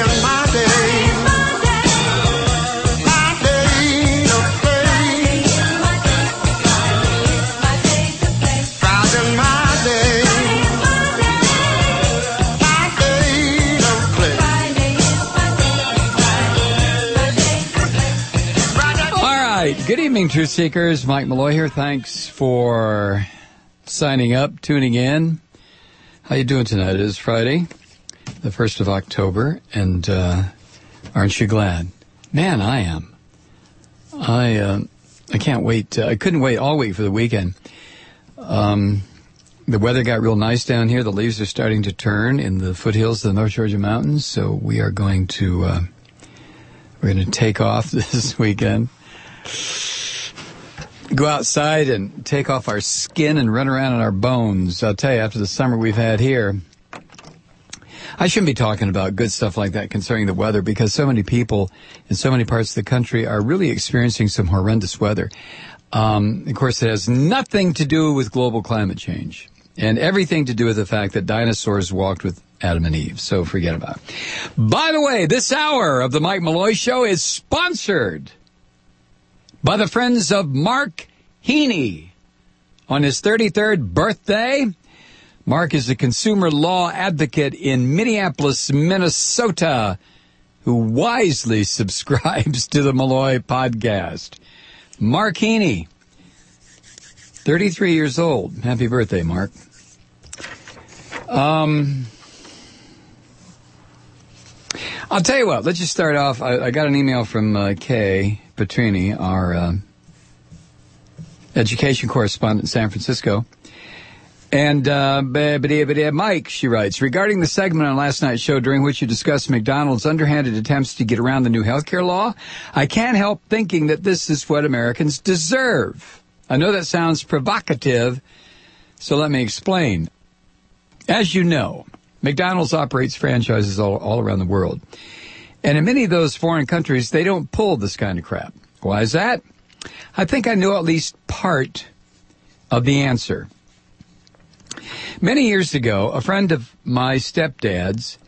Good evening, Truth Seekers. Mike Malloy here. Thanks for signing up, tuning in. How you doing tonight? It is Friday, the 1st of October, and aren't you glad? Man, I am. I can't wait. I couldn't wait all week for the weekend. The weather got real nice down here. The leaves are starting to turn in the foothills of the North Georgia mountains, so we are going to take off this weekend. Go outside and take off our skin and run around on our bones. I'll tell you, after the summer we've had here, I shouldn't be talking about good stuff like that concerning the weather, because so many people in so many parts of the country are really experiencing some horrendous weather. Of course, it has nothing to do with global climate change and everything to do with the fact that dinosaurs walked with Adam and Eve, so forget about it. By the way, this hour of the Mike Malloy Show is sponsored by the friends of Mark Heaney. On his 33rd birthday, Mark is a consumer law advocate in Minneapolis, Minnesota, who wisely subscribes to the Malloy podcast. Mark Heaney, 33 years old. Happy birthday, Mark. I'll tell you what, let's just start off. I got an email from Kay Petrini, our education correspondent in San Francisco. And Mike, she writes, regarding the segment on last night's show during which you discussed McDonald's underhanded attempts to get around the new health care law, I can't help thinking that this is what Americans deserve. I know that sounds provocative, so let me explain. As you know, McDonald's operates franchises all around the world. And in many of those foreign countries, they don't pull this kind of crap. Why is that? I think I know at least part of the answer. Many years ago, a friend of my stepdad's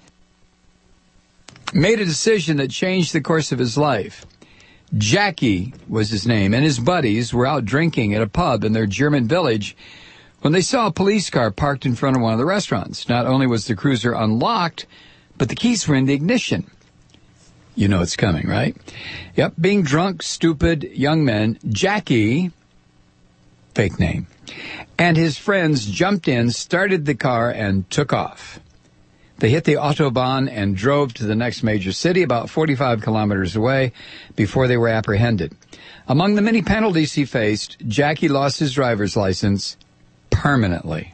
made a decision that changed the course of his life. Jackie was his name, and his buddies were out drinking at a pub in their German village when they saw a police car parked in front of one of the restaurants. Not only was the cruiser unlocked, but the keys were in the ignition. You know it's coming, right? Yep, being drunk, stupid young men, Jackie, fake name, and his friends jumped in, started the car, and took off. They hit the Autobahn and drove to the next major city about 45 kilometers away before they were apprehended. Among the many penalties he faced, Jackie lost his driver's license permanently.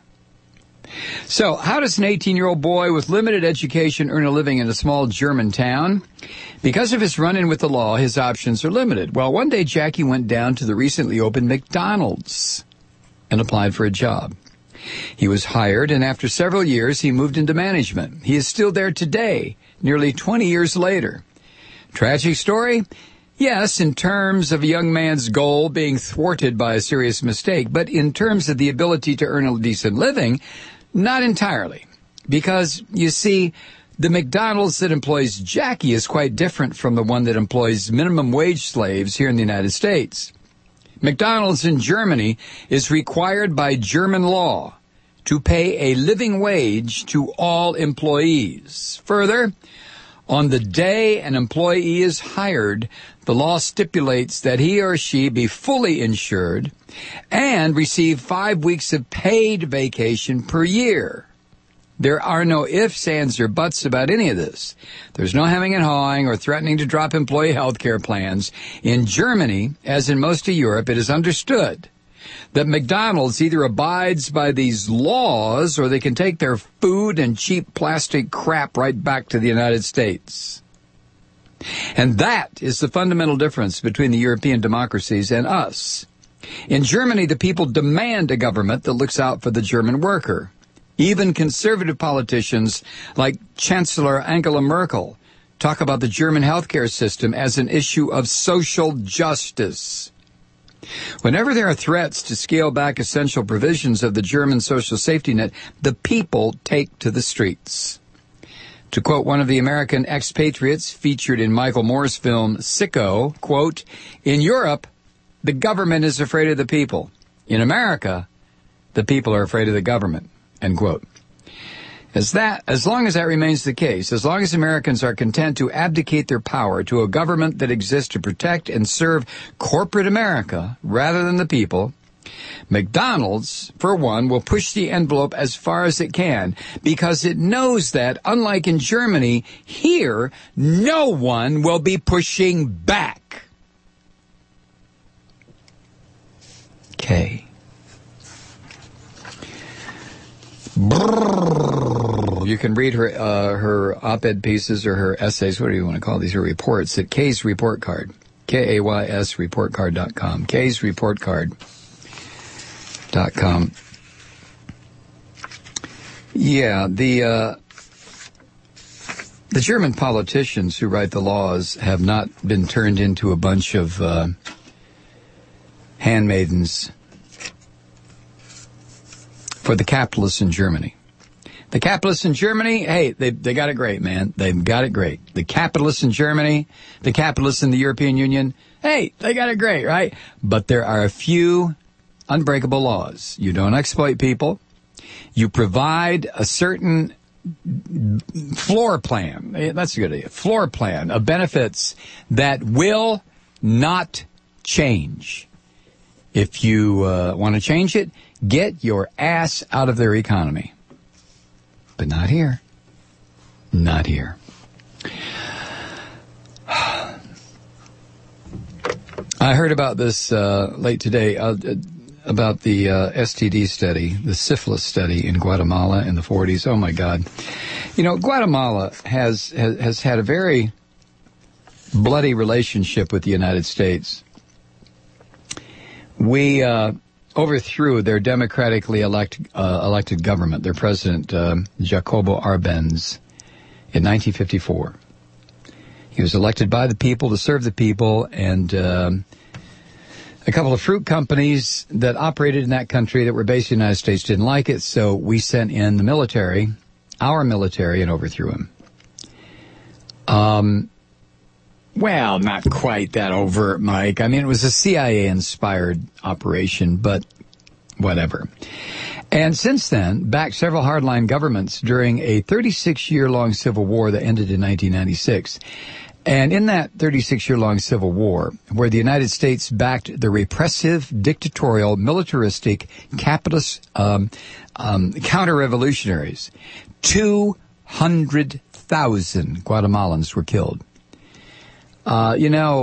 So, how does an 18-year-old boy with limited education earn a living in a small German town? Because of his run-in with the law, his options are limited. Well, one day Jackie went down to the recently opened McDonald's and applied for a job. He was hired, and after several years, he moved into management. He is still there today, nearly 20 years later. Tragic story? Yes, in terms of a young man's goal being thwarted by a serious mistake, but in terms of the ability to earn a decent living, not entirely. Because, you see, the McDonald's that employs Jackie is quite different from the one that employs minimum wage slaves here in the United States. McDonald's in Germany is required by German law to pay a living wage to all employees. Further, on the day an employee is hired, the law stipulates that he or she be fully insured and receive 5 weeks of paid vacation per year. There are no ifs, ands, or buts about any of this. There's no hemming and hawing or threatening to drop employee health care plans. In Germany, as in most of Europe, it is understood that McDonald's either abides by these laws or they can take their food and cheap plastic crap right back to the United States. And that is the fundamental difference between the European democracies and us. In Germany, the people demand a government that looks out for the German worker. Even conservative politicians like Chancellor Angela Merkel talk about the German healthcare system as an issue of social justice. Whenever there are threats to scale back essential provisions of the German social safety net, the people take to the streets. To quote one of the American expatriates featured in Michael Moore's film Sicko, quote, "In Europe, the government is afraid of the people. In America, the people are afraid of the government," end quote. As long as that remains the case, as long as Americans are content to abdicate their power to a government that exists to protect and serve corporate America rather than the people, McDonald's, for one, will push the envelope as far as it can because it knows that, unlike in Germany, here, no one will be pushing back. Okay. You can read her op-ed pieces or her essays, what do you want to call these, her reports, at Kay's Report Card, Kays reportcard.com, Kay's reportcard.com. Yeah, the German politicians who write the laws have not been turned into a bunch of handmaidens for the capitalists in Germany. The capitalists in Germany, hey, they got it great, man. They've got it great. The capitalists in Germany, the capitalists in the European Union, hey, they got it great, right? But there are a few unbreakable laws. You don't exploit people. You provide a certain floor plan. That's a good idea. Floor plan of benefits that will not change. If you want to change it, get your ass out of their economy. But not here. Not here. I heard about this late today, about the STD study, the syphilis study in Guatemala in the 40s. Oh, my God. You know, Guatemala has had a very bloody relationship with the United States. We overthrew their democratically elected government, their president, Jacobo Arbenz, in 1954. He was elected by the people to serve the people, and a couple of fruit companies that operated in that country that were based in the United States didn't like it, so we sent in the military, our military, and overthrew him. Well, not quite that overt, Mike. I mean, it was a CIA-inspired operation, but whatever. And since then, backed several hardline governments during a 36-year-long civil war that ended in 1996. And in that 36-year-long civil war, where the United States backed the repressive, dictatorial, militaristic, capitalist counter-revolutionaries, 200,000 Guatemalans were killed. I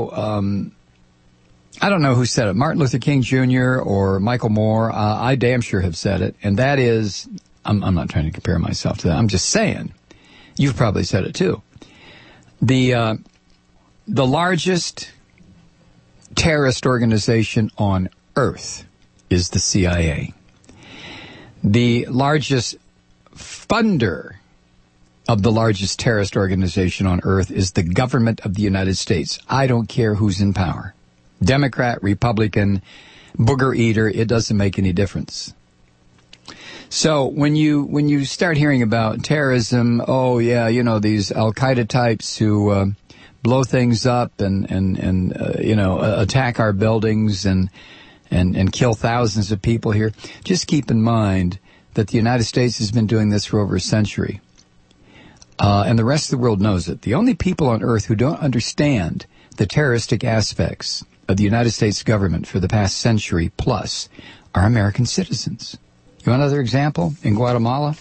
don't know who said it, Martin Luther King Jr. or Michael Moore. I damn sure have said it, and that is, I'm not trying to compare myself to that. I'm just saying, you've probably said it too. The largest terrorist organization on earth is the CIA. The largest funder of the largest terrorist organization on earth is the government of the United States. I don't care who's in power. Democrat, Republican, booger eater, it doesn't make any difference. So when you start hearing about terrorism, oh yeah, you know, these Al-Qaeda types who blow things up and attack our buildings and kill thousands of people here, just keep in mind that the United States has been doing this for over a century. And the rest of the world knows it. The only people on earth who don't understand the terroristic aspects of the United States government for the past century plus are American citizens. You want another example? In Guatemala?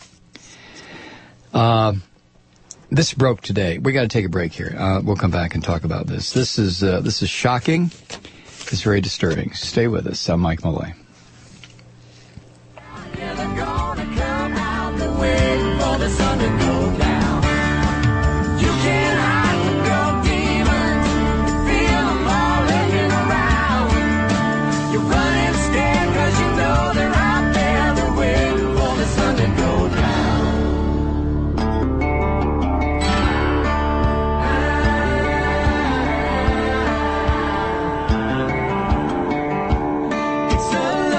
This broke today. We got to take a break here. We'll come back and talk about this. This is shocking. It's very disturbing. Stay with us. I'm Mike Malloy. It's a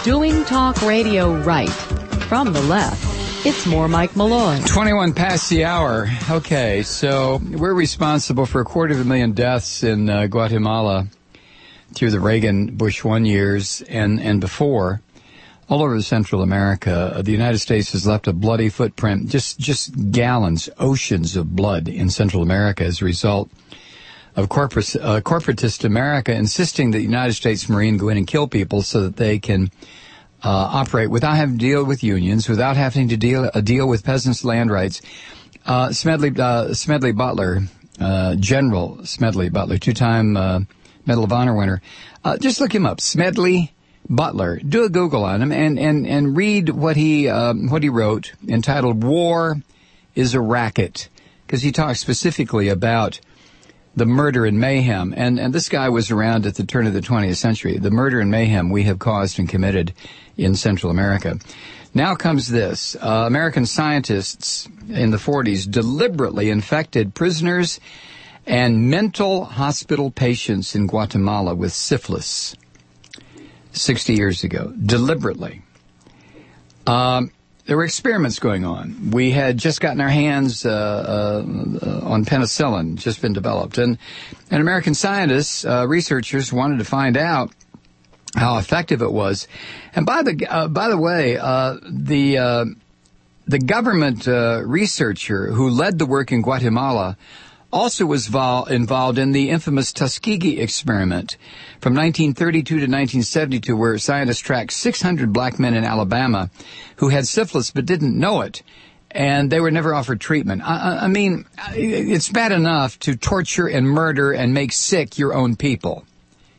Doing talk radio right. From the left, it's more Mike Malloy. 21 past the hour. Okay, so we're responsible for 250,000 deaths in Guatemala through the Reagan-Bush 1 years and before. All over Central America, the United States has left a bloody footprint, just gallons, oceans of blood in Central America as a result of corporatist America insisting that the United States Marine go in and kill people so that they can operate without having to deal with unions, without having to deal with peasants' land rights. Smedley Butler, General Smedley Butler, two-time Medal of Honor winner. Just look him up, Smedley Butler. Do a Google on him and read what he wrote entitled "War is a Racket," because he talks specifically about the murder and mayhem. And this guy was around at the turn of the 20th century. The murder and mayhem we have caused and committed in Central America. Now comes this. American scientists in the 40s deliberately infected prisoners and mental hospital patients in Guatemala with syphilis 60 years ago. Deliberately. There were experiments going on. We had just gotten our hands on penicillin, just been developed. And American scientists, researchers, wanted to find out how effective it was. And by the way, the government researcher who led the work in Guatemala also was involved in the infamous Tuskegee experiment from 1932 to 1972, where scientists tracked 600 black men in Alabama who had syphilis but didn't know it, and they were never offered treatment. I mean, it's bad enough to torture and murder and make sick your own people.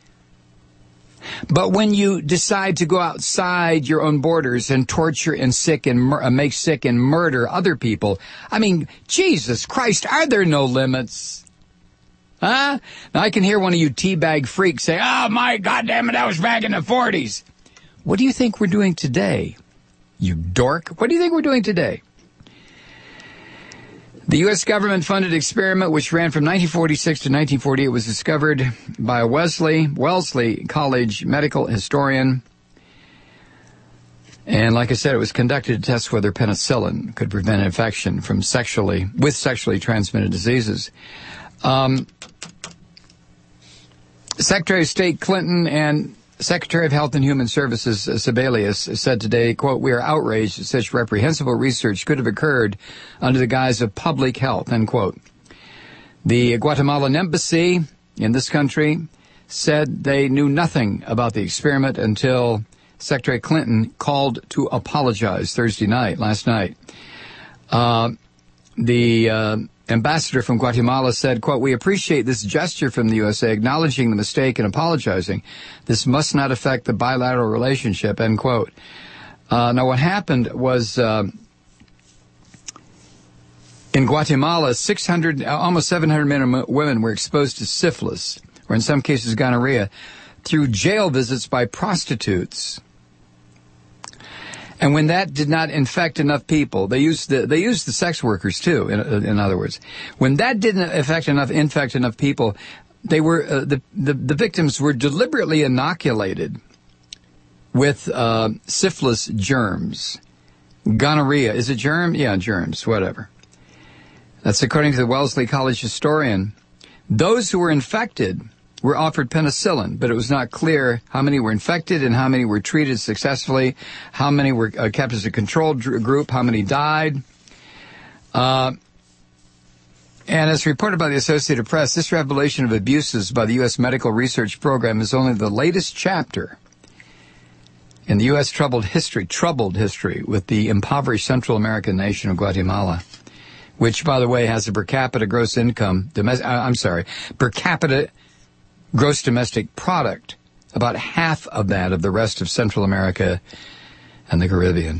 But when you decide to go outside your own borders and torture and make sick and murder other people, I mean, Jesus Christ, are there no limits? Huh? Now, I can hear one of you teabag freaks say, "Oh, my goddamn it, that was back in the 40s. What do you think we're doing today, you dork? What do you think we're doing today? The U.S. government-funded experiment, which ran from 1946 to 1948, was discovered by a Wellesley College medical historian. And like I said, it was conducted to test whether penicillin could prevent infection from sexually transmitted diseases. Secretary of State Clinton and Secretary of Health and Human Services Sebelius said today, quote, "We are outraged that such reprehensible research could have occurred under the guise of public health," end quote. The Guatemalan embassy in this country said they knew nothing about the experiment until Secretary Clinton called to apologize last night. The ambassador from Guatemala said, quote, "We appreciate this gesture from the USA, acknowledging the mistake and apologizing. This must not affect the bilateral relationship," end quote. Now, what happened was in Guatemala, almost 700 men and women were exposed to syphilis, or in some cases gonorrhea, through jail visits by prostitutes. And when that did not infect enough people, they used the sex workers too. In other words, when that didn't infect enough people, they were the victims were deliberately inoculated with syphilis germs, gonorrhea. Is it germ? Yeah, germs. Whatever. That's according to the Wellesley College historian. Those who were infected were offered penicillin, but it was not clear how many were infected and how many were treated successfully, how many were kept as a controlled group, how many died. And as reported by the Associated Press, this revelation of abuses by the U.S. Medical Research Program is only the latest chapter in the U.S. troubled history with the impoverished Central American nation of Guatemala, which, by the way, has a per capita gross domestic product, about half of that of the rest of Central America and the Caribbean.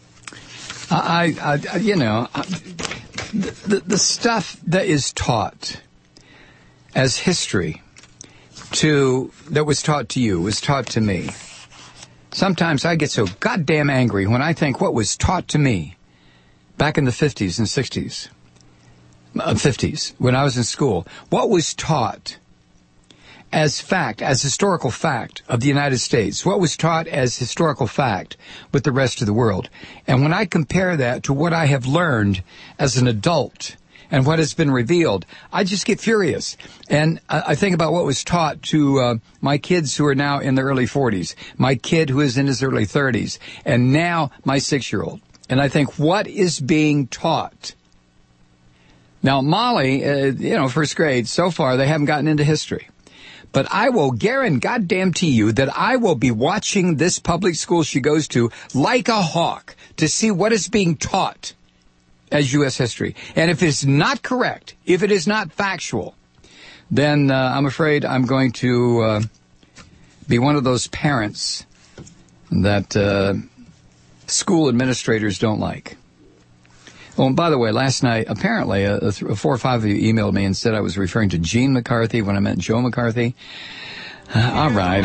The stuff that is taught as history that was taught to you was taught to me. Sometimes I get so goddamn angry when I think what was taught to me back in the 50s and 50s, when I was in school, what was taught. as fact, as historical fact of the United States, what was taught as historical fact with the rest of the world. And when I compare that to what I have learned as an adult and what has been revealed, I just get furious. And I think about what was taught to my kids who are now in their early 40s, my kid who is in his early 30s, and now my 6-year-old. And I think, what is being taught? Now, Molly, first grade, so far, they haven't gotten into history. But I will guarantee you that I will be watching this public school she goes to like a hawk to see what is being taught as U.S. history. And if it's not correct, if it is not factual, then I'm afraid I'm going to be one of those parents that school administrators don't like. Oh, and by the way, last night, apparently, 4 or 5 of you emailed me and said I was referring to Gene McCarthy when I meant Joe McCarthy. All right.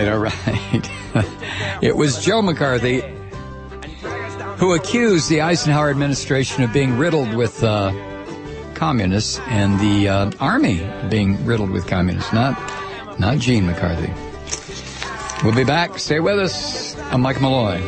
It was Joe McCarthy who accused the Eisenhower administration of being riddled with communists and the Army being riddled with communists, not Gene McCarthy. We'll be back. Stay with us. I'm Mike Malloy.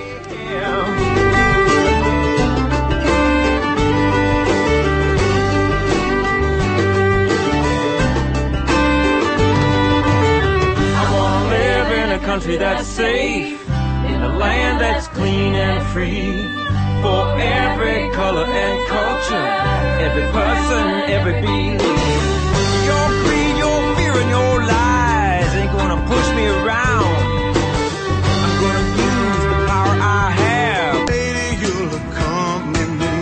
Country that's safe, in a land that's clean and free, for every color and culture, every person, every belief. Your greed, your fear, and your lies ain't gonna push me around. I'm gonna use the power I have. Lady, you'll accompany me,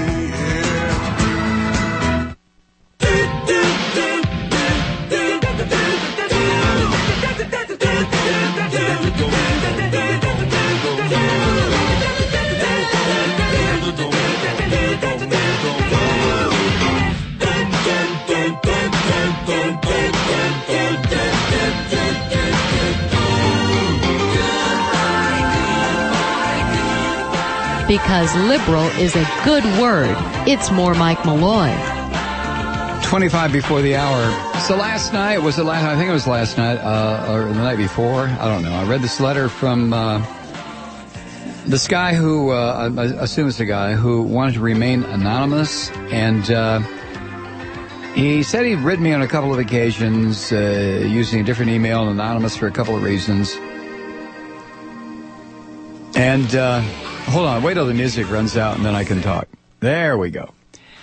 Because liberal is a good word. It's more Mike Malloy. 25 before the hour. So last night, I think it was last night, or the night before, I don't know. I read this letter from this guy who, I assume it's a guy, who wanted to remain anonymous, and he said he'd written me on a couple of occasions using a different email, anonymous, for a couple of reasons. And hold on, wait till the music runs out and then I can talk. There we go.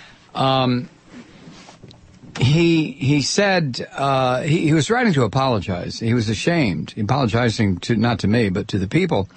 He said he was writing to apologize. He was ashamed, apologizing not to me, but to the people.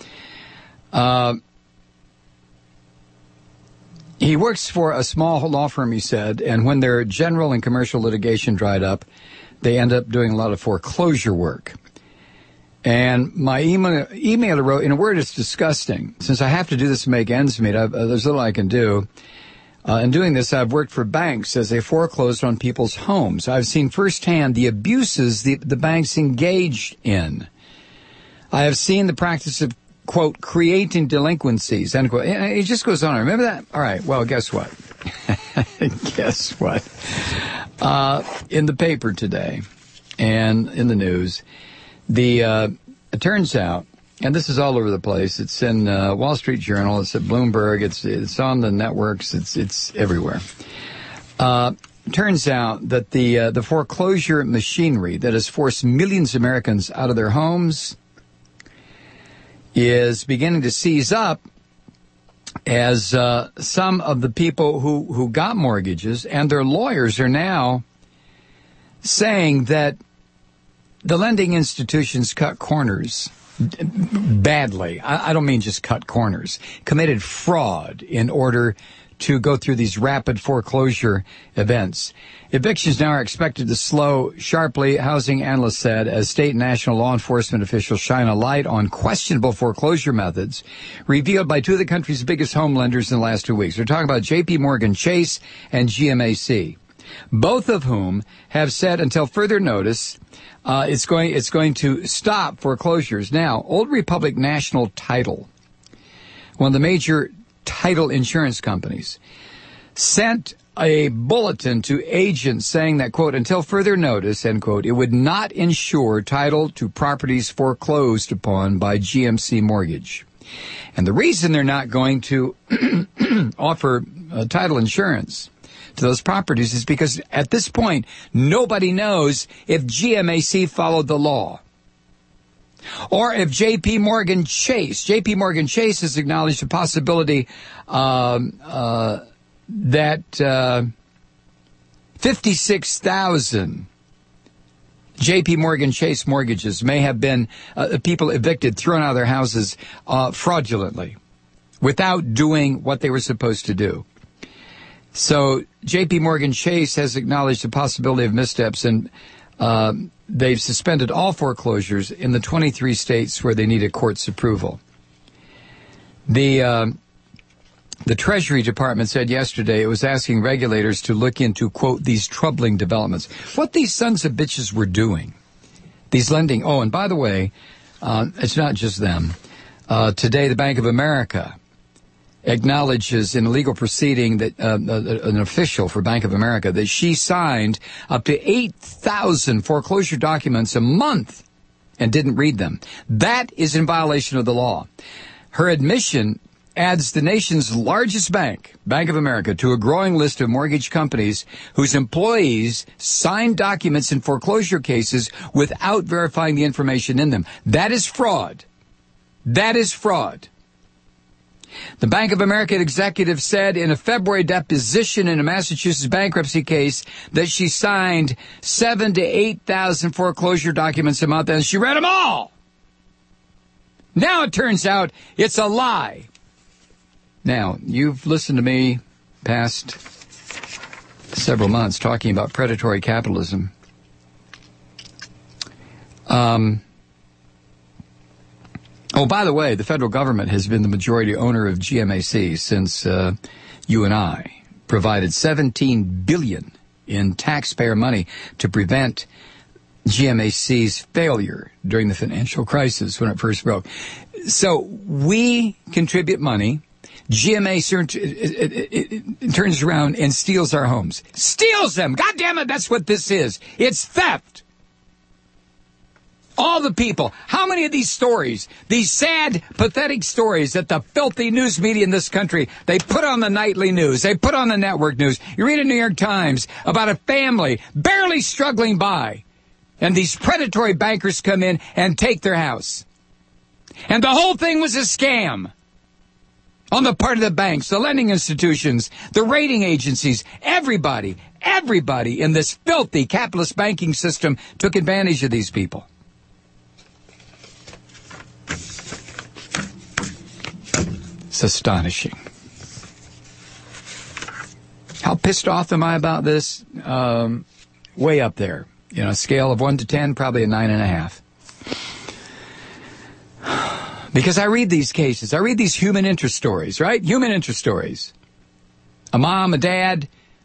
He works for a small law firm, he said, and when their general and commercial litigation dried up, they end up doing a lot of foreclosure work. And my emailer wrote, in a word, it's disgusting. Since I have to do this to make ends meet, there's little I can do. In doing this, I've worked for banks as they foreclosed on people's homes. I've seen firsthand the abuses the banks engaged in. I have seen the practice of, quote, creating delinquencies, end quote. And it just goes on. Remember that? All right. Well, guess what? Guess what? In the paper today and in the news, it turns out, and this is all over the place. It's in Wall Street Journal. It's at Bloomberg. It's on the networks. It's everywhere. Turns out that the foreclosure machinery that has forced millions of Americans out of their homes is beginning to seize up as some of the people who got mortgages and their lawyers are now saying that the lending institutions cut corners badly. I don't mean just cut corners. Committed fraud in order to go through these rapid foreclosure events. Evictions now are expected to slow sharply, housing analysts said, as state and national law enforcement officials shine a light on questionable foreclosure methods revealed by two of the country's biggest home lenders in the last 2 weeks. We're talking about J.P. Morgan Chase and GMAC, both of whom have said until further notice it's going to stop foreclosures. Now, Old Republic National Title, one of the major title insurance companies, sent a bulletin to agents saying that, quote, until further notice, end quote, it would not insure title to properties foreclosed upon by GMC Mortgage. And the reason they're not going to offer title insurance to those properties is because at this point, nobody knows if GMAC followed the law. Or if J.P. Morgan Chase has acknowledged the possibility that 56,000 J.P. Morgan Chase mortgages may have been people evicted, thrown out of their houses fraudulently without doing what they were supposed to do. So J.P. Morgan Chase has acknowledged the possibility of missteps, and they've suspended all foreclosures in the 23 states where they need a court's approval. The Treasury Department said yesterday it was asking regulators to look into, quote, these troubling developments. What these sons of bitches were doing, these lending. Oh, and by the way, it's not just them. Today, the Bank of America acknowledges in a legal proceeding that an official for Bank of America that she signed up to 8,000 foreclosure documents a month and didn't read them. That is in violation of the law. Her admission adds the nation's largest bank, Bank of America, to a growing list of mortgage companies whose employees sign documents in foreclosure cases without verifying the information in them. That is fraud. That is fraud. The Bank of America executive said in a February deposition in a Massachusetts bankruptcy case that she signed 7,000 to 8,000 foreclosure documents a month, and she read them all. Now it turns out it's a lie. Now, you've listened to me past several months talking about predatory capitalism. Oh, by the way, the federal government has been the majority owner of GMAC since you and I provided $17 billion in taxpayer money to prevent GMAC's failure during the financial crisis when it first broke. So we contribute money. GMA turns around and steals our homes. Steals them! God damn it, that's what this is. It's theft. All the people. How many of these stories, these sad, pathetic stories that the filthy news media in this country, they put on the nightly news, they put on the network news. You read in the New York Times about a family barely struggling by, and these predatory bankers come in and take their house. And the whole thing was a scam on the part of the banks, the lending institutions, the rating agencies, everybody in this filthy capitalist banking system took advantage of these people. It's astonishing. How pissed off am I about this? Way up there. You know, a scale of 1 to 10, probably a 9.5. Because I read these cases. I read these human interest stories, right? Human interest stories. A mom, a dad,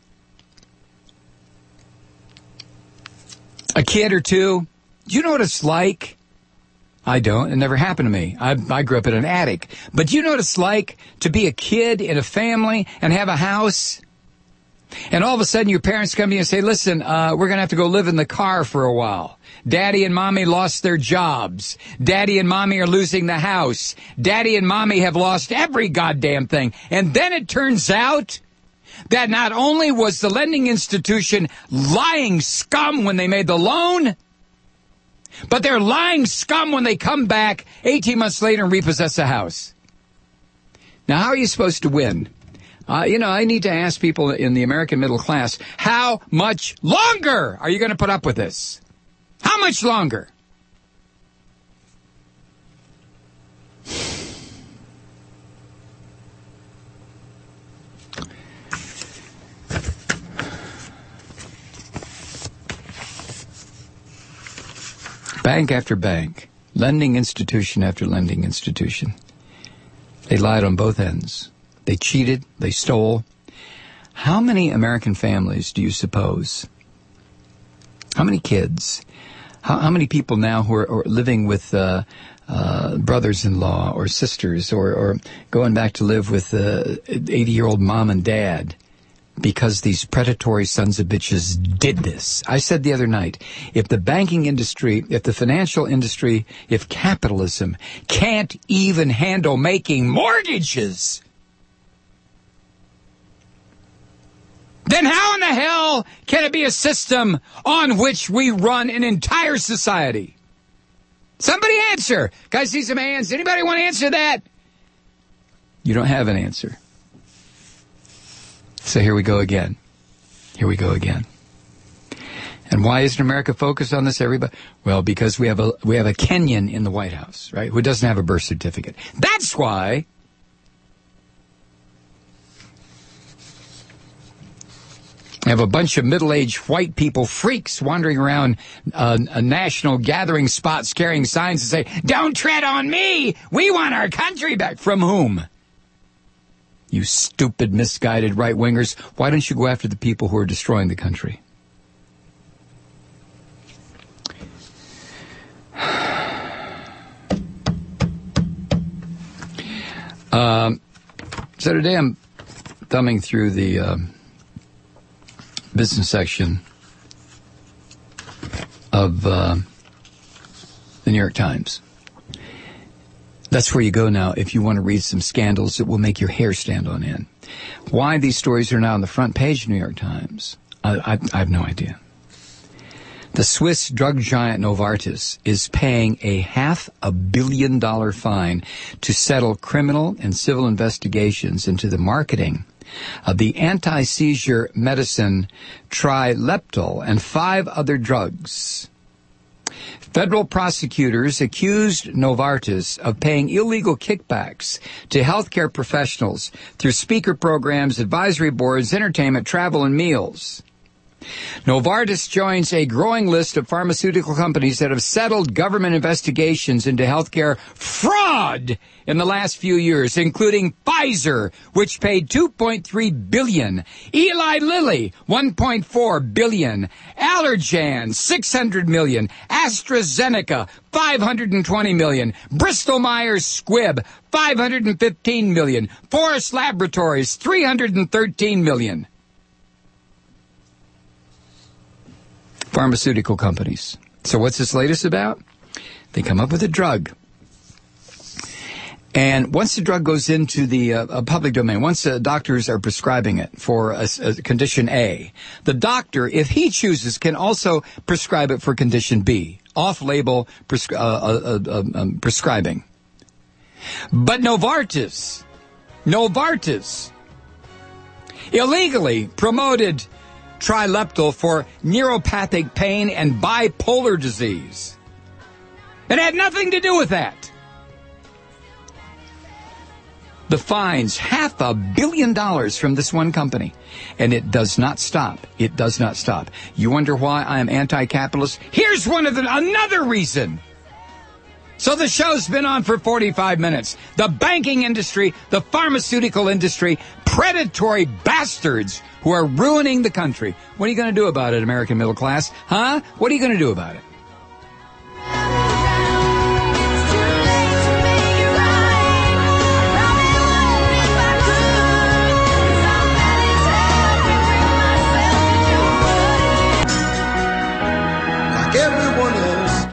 a kid or two. Do you know what it's like? I don't. It never happened to me. I grew up in an attic. But do you know what it's like to be a kid in a family and have a house? And all of a sudden your parents come to you and say, listen, we're going to have to go live in the car for a while. Daddy and mommy lost their jobs. Daddy and mommy are losing the house. Daddy and mommy have lost every goddamn thing. And then it turns out that not only was the lending institution lying scum when they made the loan, but they're lying scum when they come back 18 months later and repossess the house. Now, how are you supposed to win? I need to ask people in the American middle class, how much longer are you going to put up with this? How much longer? Bank after bank, lending institution after lending institution. They lied on both ends. They cheated. They stole. How many American families do you suppose? How many kids? How many people now who are living with brothers-in-law or sisters or going back to live with 80-year-old mom and dad because these predatory sons of bitches did this. I said the other night, if the banking industry, if the financial industry, if capitalism can't even handle making mortgages, then how in the hell can it be a system on which we run an entire society? Somebody answer. Can I see some hands? Anybody want to answer that? You don't have an answer. So here we go again. Here we go again. And why isn't America focused on this, everybody? Well, because we have a Kenyan in the White House, right, who doesn't have a birth certificate. That's why. We have a bunch of middle-aged white people, freaks, wandering around a national gathering spots carrying signs that say, "Don't tread on me! We want our country back." From whom? You stupid, misguided right-wingers. Why don't you go after the people who are destroying the country? So today I'm thumbing through the business section of the New York Times. That's where you go now if you want to read some scandals that will make your hair stand on end. Why these stories are now on the front page of the New York Times, I have no idea. The Swiss drug giant Novartis is paying a $500 million fine to settle criminal and civil investigations into the marketing of the anti-seizure medicine Trileptal and 5 other drugs. Federal prosecutors accused Novartis of paying illegal kickbacks to healthcare professionals through speaker programs, advisory boards, entertainment, travel, and meals. Novartis joins a growing list of pharmaceutical companies that have settled government investigations into healthcare fraud in the last few years, including Pfizer, which paid $2.3 billion, Eli Lilly, $1.4 billion, Allergan, $600 million, AstraZeneca, $520 million, Bristol Myers Squibb, $515 million, Forest Laboratories, $313 million. Pharmaceutical companies. So what's this latest about? They come up with a drug. And once the drug goes into the public domain, once doctors are prescribing it for a condition A, the doctor, if he chooses, can also prescribe it for condition B, off-label prescribing. But Novartis illegally promoted Trileptal for neuropathic pain and bipolar disease. It had nothing to do with that. The fines, $500 million from this one company. And it does not stop. It does not stop. You wonder why I am anti-capitalist? Here's another reason. So the show's been on for 45 minutes. The banking industry, the pharmaceutical industry, predatory bastards who are ruining the country. What are you going to do about it, American middle class? Huh? What are you going to do about it? Like everyone else.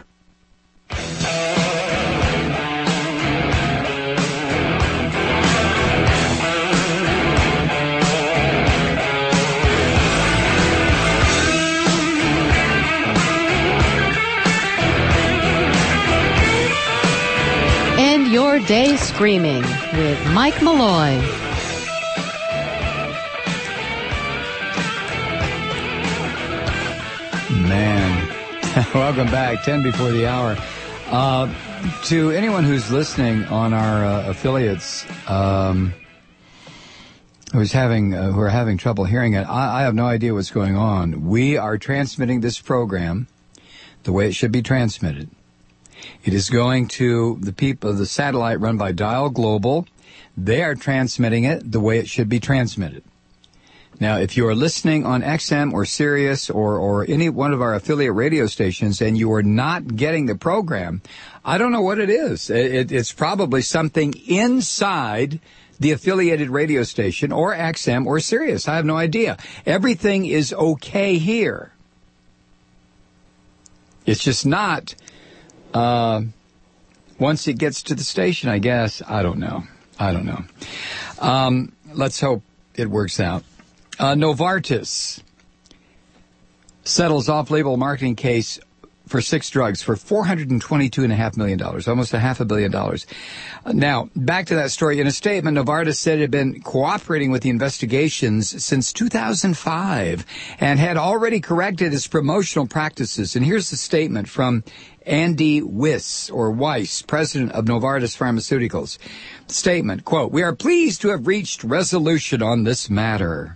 Your Day Screaming with Mike Malloy. Man, welcome back, 10 before the hour. To anyone who's listening on our affiliates who are having trouble hearing it, I have no idea what's going on. We are transmitting this program the way it should be transmitted. It is going to the people, the satellite run by Dial Global. They are transmitting it the way it should be transmitted. Now, if you are listening on XM or Sirius or any one of our affiliate radio stations and you are not getting the program, I don't know what it is. It's probably something inside the affiliated radio station, or XM, or Sirius. I have no idea. Everything is okay here. It's just not, once it gets to the station, I guess. I don't know. Let's hope it works out. Novartis settles off-label marketing case for 6 drugs for $422.5 million, almost $500 million. Now, back to that story. In a statement, Novartis said it had been cooperating with the investigations since 2005 and had already corrected its promotional practices. And here's the statement from Andy Weiss, president of Novartis Pharmaceuticals. Statement, quote, "We are pleased to have reached resolution on this matter."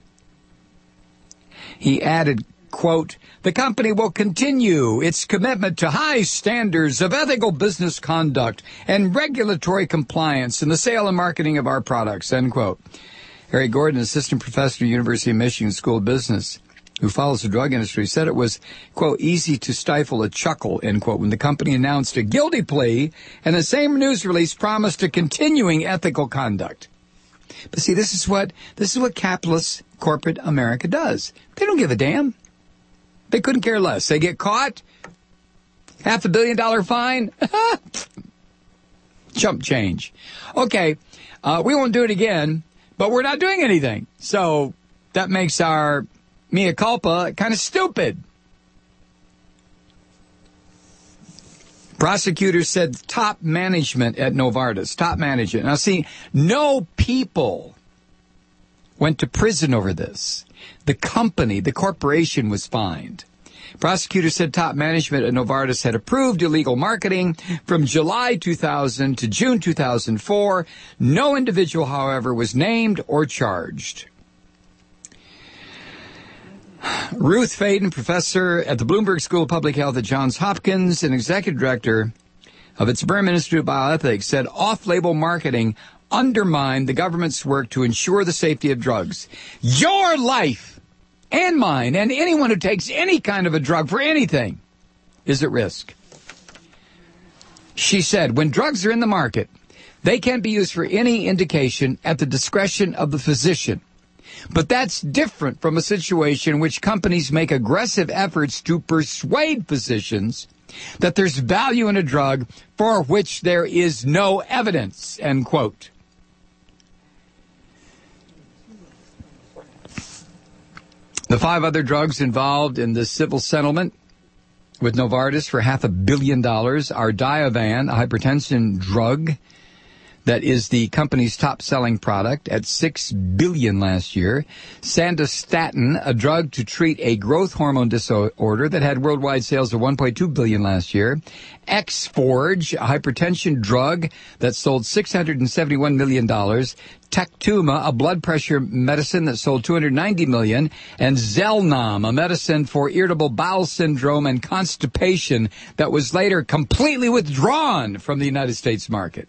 He added, quote, "The company will continue its commitment to high standards of ethical business conduct and regulatory compliance in the sale and marketing of our products," end quote. Harry Gordon, assistant professor at University of Michigan School of Business, who follows the drug industry, said it was, quote, "easy to stifle a chuckle," end quote, when the company announced a guilty plea and the same news release promised a continuing ethical conduct. But see, this is what capitalist corporate America does. They don't give a damn. They couldn't care less. They get caught, $500 million fine, chump change. Okay, we won't do it again, but we're not doing anything. So that makes our mea culpa kind of stupid. Prosecutors said top management at Novartis, top management. Now see, no people went to prison over this. The company, the corporation was fined. Prosecutors said top management at Novartis had approved illegal marketing from July 2000 to June 2004. No individual, however, was named or charged. Ruth Faden, professor at the Bloomberg School of Public Health at Johns Hopkins and executive director of its Berman Institute of Bioethics, said off-label marketing undermined the government's work to ensure the safety of drugs. Your life and mine and anyone who takes any kind of a drug for anything is at risk. She said, when drugs are in the market, they can be used for any indication at the discretion of the physician. But that's different from a situation in which companies make aggressive efforts to persuade physicians that there's value in a drug for which there is no evidence, end quote. The 5 other drugs involved in the civil settlement with Novartis for $500 million are Diovan, a hypertension drug that is the company's top-selling product at $6 billion last year. Sandostatin, a drug to treat a growth hormone disorder that had worldwide sales of $1.2 billion last year. Exforge, a hypertension drug that sold $671 million. Tectuma, a blood pressure medicine that sold $290 million. And Zelnam, a medicine for irritable bowel syndrome and constipation that was later completely withdrawn from the United States market.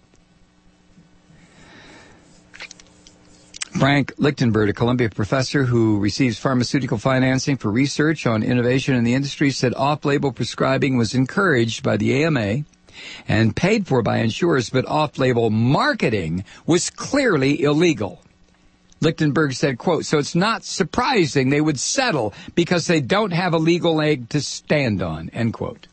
Frank Lichtenberg, a Columbia professor who receives pharmaceutical financing for research on innovation in the industry, said off-label prescribing was encouraged by the AMA and paid for by insurers, but off-label marketing was clearly illegal. Lichtenberg said, quote, "So it's not surprising they would settle because they don't have a legal leg to stand on," end quote.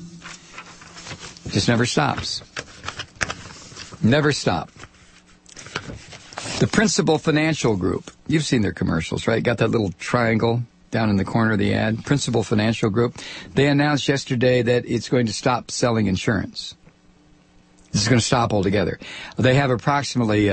Just never stops. Never stop. The Principal Financial Group. You've seen their commercials, right? Got that little triangle down in the corner of the ad. Principal Financial Group. They announced yesterday that it's going to stop selling insurance. This is going to stop altogether. They have approximately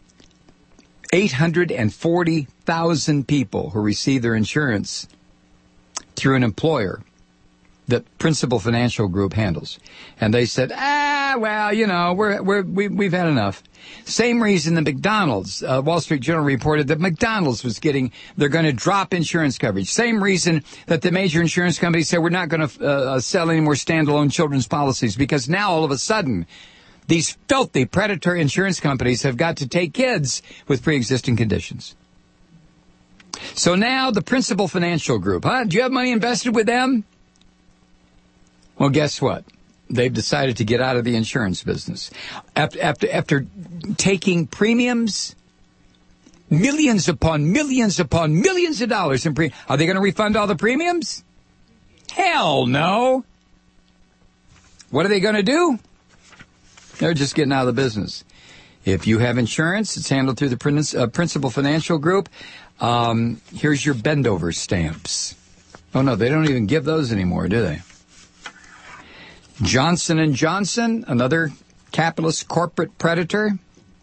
840,000 people who receive their insurance through an employer that Principal Financial Group handles. And they said, well, you know, we've had enough. Same reason that McDonald's, Wall Street Journal reported that McDonald's they're going to drop insurance coverage. Same reason that the major insurance companies said we're not going to sell any more standalone children's policies, because now all of a sudden these filthy predatory insurance companies have got to take kids with pre-existing conditions. So now the Principal Financial Group, do you have money invested with them? Well, guess what? they've decided to get out of the insurance business. After taking premiums, millions upon millions upon millions of dollars in premiums. Are they going to refund all the premiums? Hell no. What are they going to do? They're just getting out of the business. If you have insurance, it's handled through the Principal Financial Group. Here's your bend-over stamps. Oh, no, they don't even give those anymore, do they? Johnson & Johnson, another capitalist corporate predator.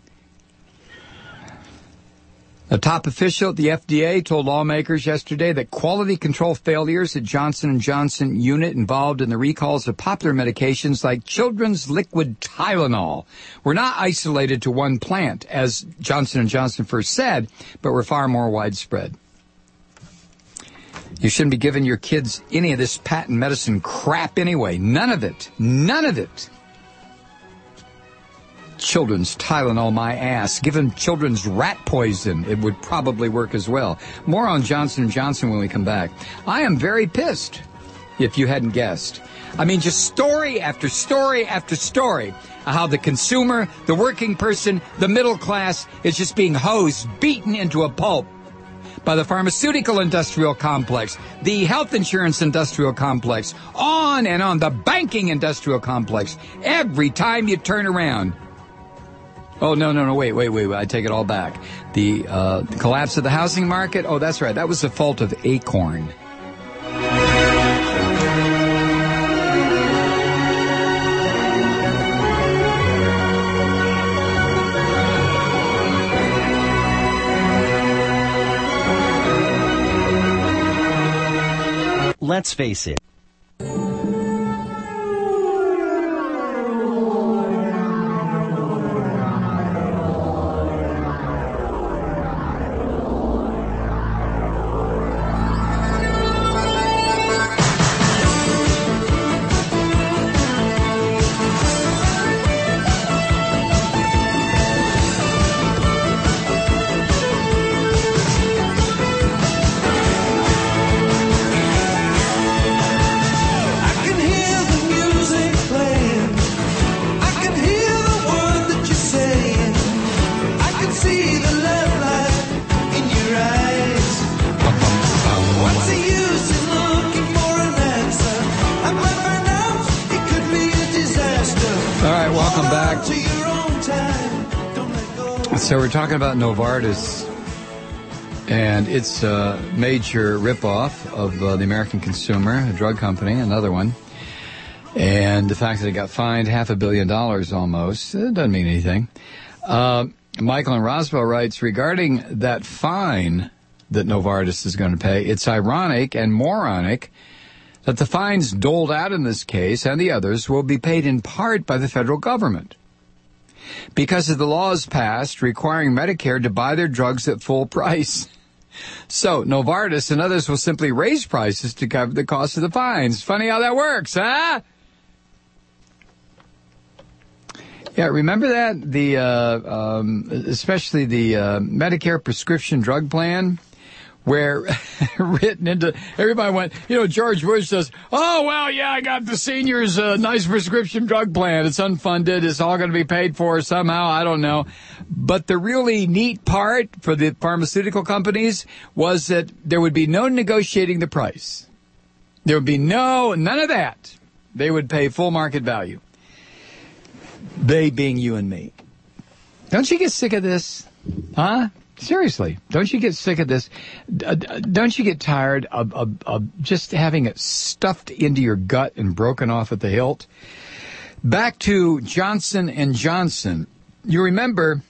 A top official at the FDA told lawmakers yesterday that quality control failures at Johnson & Johnson unit involved in the recalls of popular medications like children's liquid Tylenol were not isolated to one plant, as Johnson & Johnson first said, but were far more widespread. You shouldn't be giving your kids any of this patent medicine crap anyway. None of it. None of it. Children's Tylenol, my ass. Give them children's rat poison. It would probably work as well. More on Johnson & Johnson when we come back. I am very pissed, if you hadn't guessed. I mean, just story after story after story of how the consumer, the working person, the middle class is just being hosed, beaten into a pulp by the pharmaceutical industrial complex, the health insurance industrial complex, on and on, the banking industrial complex. Every time you turn around. Oh, no, wait, I take it all back. The collapse of the housing market, oh, that's right, that was the fault of Acorn. Let's face it. So we're talking about Novartis and its major ripoff of the American consumer, a drug company, another one. And the fact that it got fined $500 million almost, it doesn't mean anything. Michael in Roswell writes, regarding that fine that Novartis is going to pay, it's ironic and moronic that the fines doled out in this case and the others will be paid in part by the federal government, because of the laws passed requiring Medicare to buy their drugs at full price. So Novartis and others will simply raise prices to cover the cost of the fines. Funny how that works, huh? Yeah, remember that? Especially the Medicare prescription drug plan, where written into, everybody went, George Bush says, oh, well, yeah, I got the seniors a nice prescription drug plan. It's unfunded. It's all going to be paid for somehow. I don't know. But the really neat part for the pharmaceutical companies was that there would be no negotiating the price. There would be none of that. They would pay full market value. They being you and me. Don't you get sick of this? Huh? Seriously, don't you get sick of this? Don't you get tired of just having it stuffed into your gut and broken off at the hilt? Back to Johnson & Johnson. You remember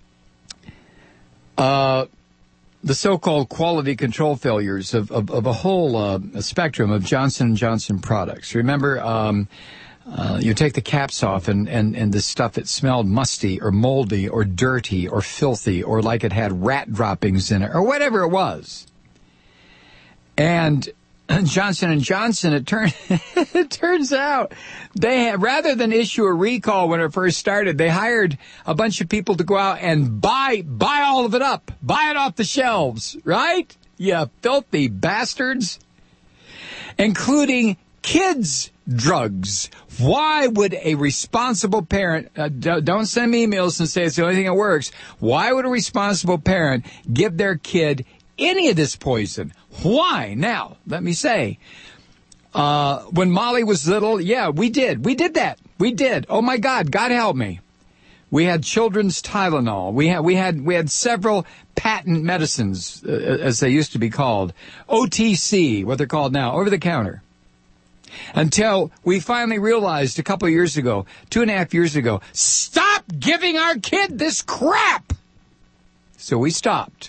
the so-called quality control failures of a whole spectrum of Johnson & Johnson products. Remember, you take the caps off and the stuff that smelled musty or moldy or dirty or filthy or like it had rat droppings in it or whatever it was. And Johnson & Johnson, it turns out, rather than issue a recall when it first started, they hired a bunch of people to go out and buy all of it up, buy it off the shelves, right? You filthy bastards. Including kids' drugs, Why would a responsible parent, don't send me emails and say it's the only thing that works. Why would a responsible parent give their kid any of this poison? Why? Now, let me say, when Molly was little, yeah, we did. We did that. We did. Oh my God, God help me. We had children's Tylenol. We had several patent medicines, as they used to be called. OTC, what they're called now, over the counter. Until we finally realized a couple of years ago, 2.5 years ago, stop giving our kid this crap! So we stopped.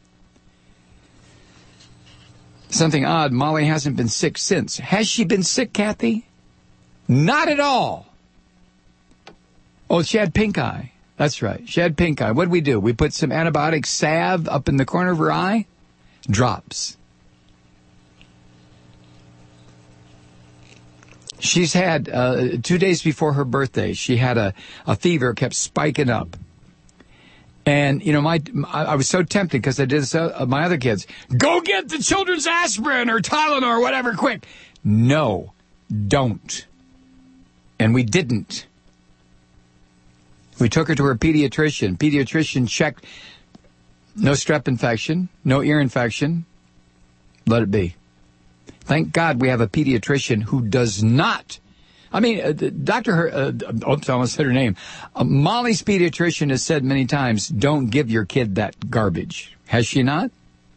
Something odd, Molly hasn't been sick since. Has she been sick, Kathy? Not at all. Oh, she had pink eye. That's right. She had pink eye. What did we do? We put some antibiotic salve up in the corner of her eye. Drops. She's had, 2 days before her birthday, she had a fever, kept spiking up. And, you know, I was so tempted because I did this my other kids. Go get the children's aspirin or Tylenol or whatever quick. No, don't. And we didn't. We took her to her pediatrician. Pediatrician checked. No strep infection, no ear infection. Let it be. Thank God we have a pediatrician who does not. I mean, oops, I almost said her name. Molly's pediatrician has said many times, don't give your kid that garbage. Has she not?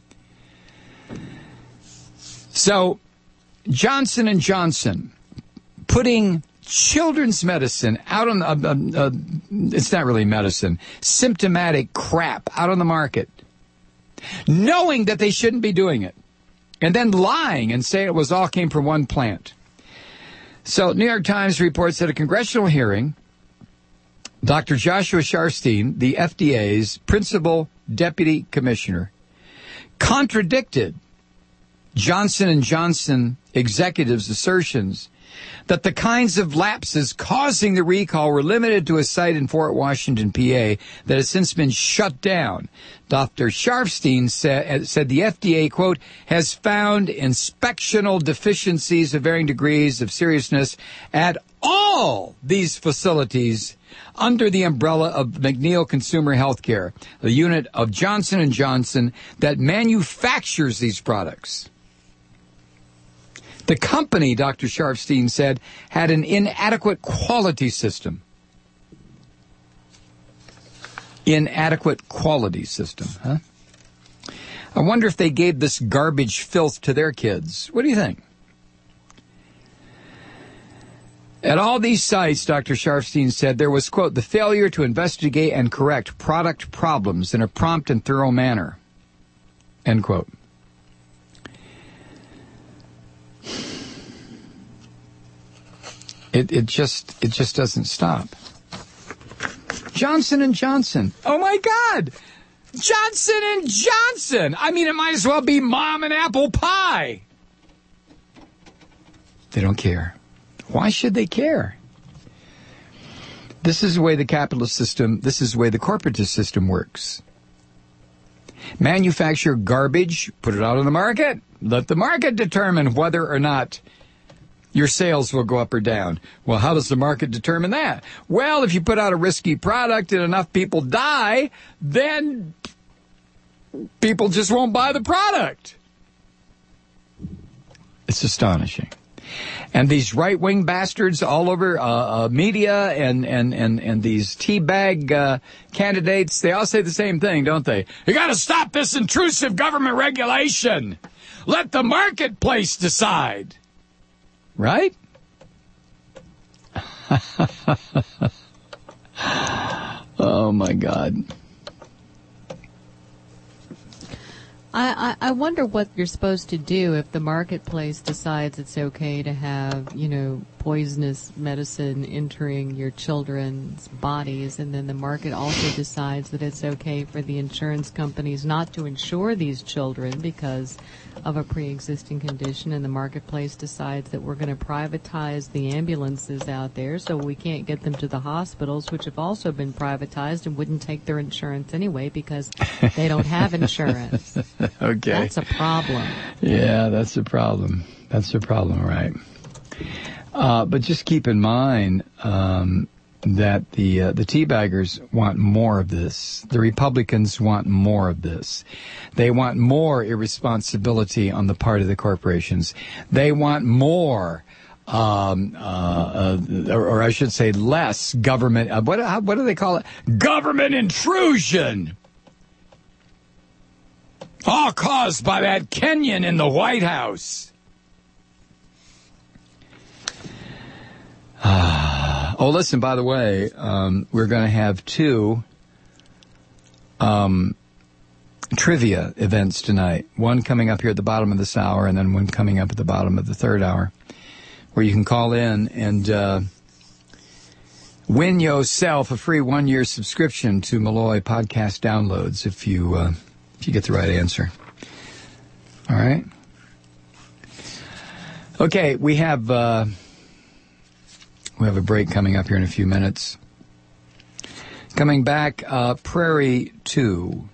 So, Johnson & Johnson putting children's medicine out on it's not really medicine, symptomatic crap out on the market, knowing that they shouldn't be doing it. And then lying and saying it all came from one plant. So, New York Times reports at a congressional hearing, Dr. Joshua Sharfstein, the FDA's principal deputy commissioner, contradicted Johnson & Johnson executives' assertions that the kinds of lapses causing the recall were limited to a site in Fort Washington, PA, that has since been shut down. Dr. Sharfstein said the FDA, quote, has found inspectional deficiencies of varying degrees of seriousness at all these facilities under the umbrella of McNeil Consumer Healthcare, the unit of Johnson & Johnson that manufactures these products. The company, Dr. Sharfstein said, had an inadequate quality system. Inadequate quality system, huh? I wonder if they gave this garbage filth to their kids. What do you think? At all these sites, Dr. Sharfstein said, there was, quote, the failure to investigate and correct product problems in a prompt and thorough manner, end quote. It just doesn't stop. Johnson & Johnson. Oh my God! Johnson & Johnson! I mean, it might as well be Mom and Apple Pie. They don't care. Why should they care? This is the way the capitalist system, this is the way the corporatist system works. Manufacture garbage, put it out on the market, let the market determine whether or not your sales will go up or down. Well, how does the market determine that? Well, if you put out a risky product and enough people die, then people just won't buy the product. It's astonishing. And these right-wing bastards all over media and these teabag candidates, they all say the same thing, don't they? You got to stop this intrusive government regulation. Let the marketplace decide. Right? Oh, my God. I wonder what you're supposed to do if the marketplace decides it's okay to have, poisonous medicine entering your children's bodies, and then the market also decides that it's okay for the insurance companies not to insure these children because of a pre-existing condition, and the marketplace decides that we're going to privatize the ambulances out there so we can't get them to the hospitals, which have also been privatized and wouldn't take their insurance anyway because they don't have insurance. Okay. That's a problem. Yeah, that's a problem. That's a problem, right? But just keep in mind that the teabaggers want more of this. The Republicans want more of this. They want more irresponsibility on the part of the corporations. They want more, or I should say less government, what do they call it? Government intrusion! All caused by that Kenyan in the White House. Oh, listen, by the way, we're going to have 2 trivia events tonight. One coming up here at the bottom of this hour, and then one coming up at the bottom of the third hour, where you can call in and win yourself a free 1-year subscription to Malloy Podcast Downloads if you get the right answer. All right? Okay, we have a break coming up here in a few minutes. Coming back, Prairie 2.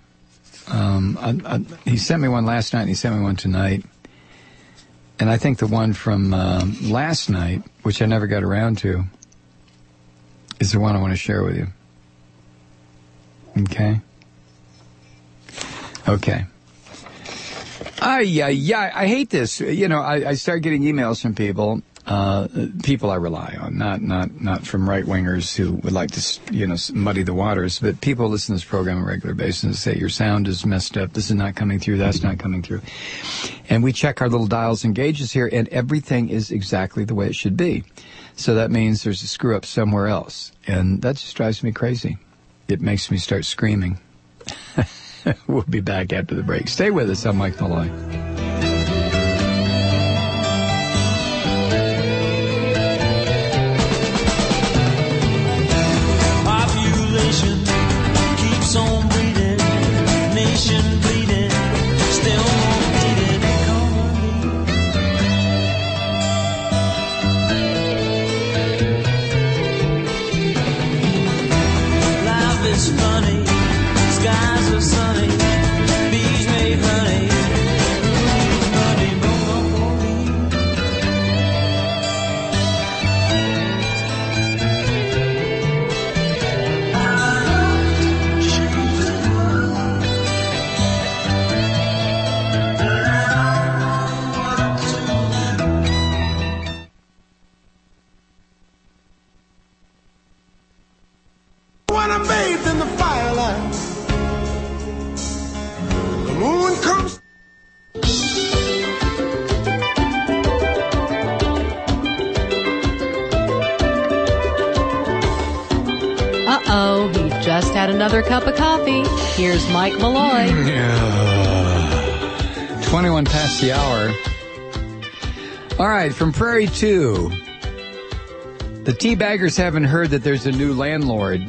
He sent me one last night and he sent me one tonight. And I think the one from last night, which I never got around to, is the one I want to share with you. Okay? Okay. I hate this. You know, I start getting emails from people I rely on, not from right-wingers who would like to, muddy the waters, but people listen to this program on a regular basis and say, your sound is messed up, this is not coming through, that's not coming through. And we check our little dials and gauges here, and everything is exactly the way it should be. So that means there's a screw-up somewhere else, and that just drives me crazy. It makes me start screaming. We'll be back after the break. Stay with us. I'm Mike Malloy. Population keeps on breeding, nation bleeding, still more bleeding economy. Life is funny, skies are sunny, bees make honey, honey, When I'm bathed in the firelight, the moon comes. Uh-oh, he just had another cup of coffee. Here's Mike Malloy. 21 past the hour. All right, from Prairie 2. The teabaggers haven't heard that there's a new landlord.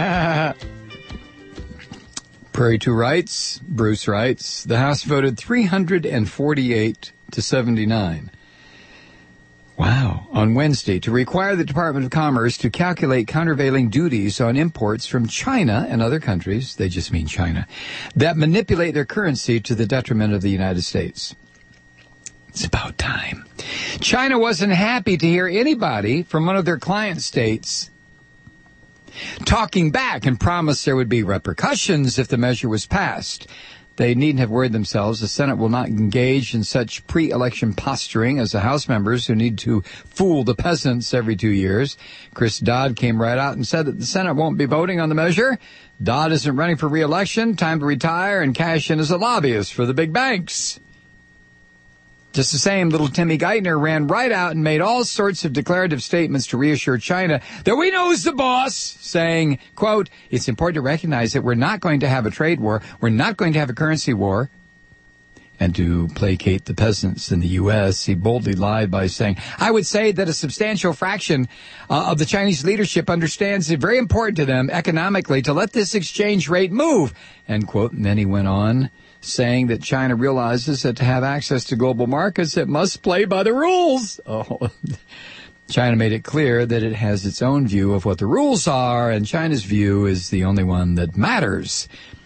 Prairie 2 writes, Bruce writes, the House voted 348 to 79. Wow. On Wednesday, to require the Department of Commerce to calculate countervailing duties on imports from China and other countries, they just mean China, that manipulate their currency to the detriment of the United States. It's about time. China wasn't happy to hear anybody from one of their client states talking back and promised there would be repercussions if the measure was passed. They needn't have worried themselves. The Senate will not engage in such pre-election posturing as the House members who need to fool the peasants every 2 years. Chris Dodd came right out and said that the Senate won't be voting on the measure. Dodd isn't running for re-election. Time to retire and cash in as a lobbyist for the big banks. Just the same, little Timmy Geithner ran right out and made all sorts of declarative statements to reassure China that we know who's the boss, saying, quote, it's important to recognize that we're not going to have a trade war, we're not going to have a currency war. And to placate the peasants in the U.S., he boldly lied by saying, I would say that a substantial fraction of the Chinese leadership understands it very important to them economically to let this exchange rate move, end quote. And then he went on, saying that China realizes that to have access to global markets, it must play by the rules. Oh, China made it clear that it has its own view of what the rules are, and China's view is the only one that matters.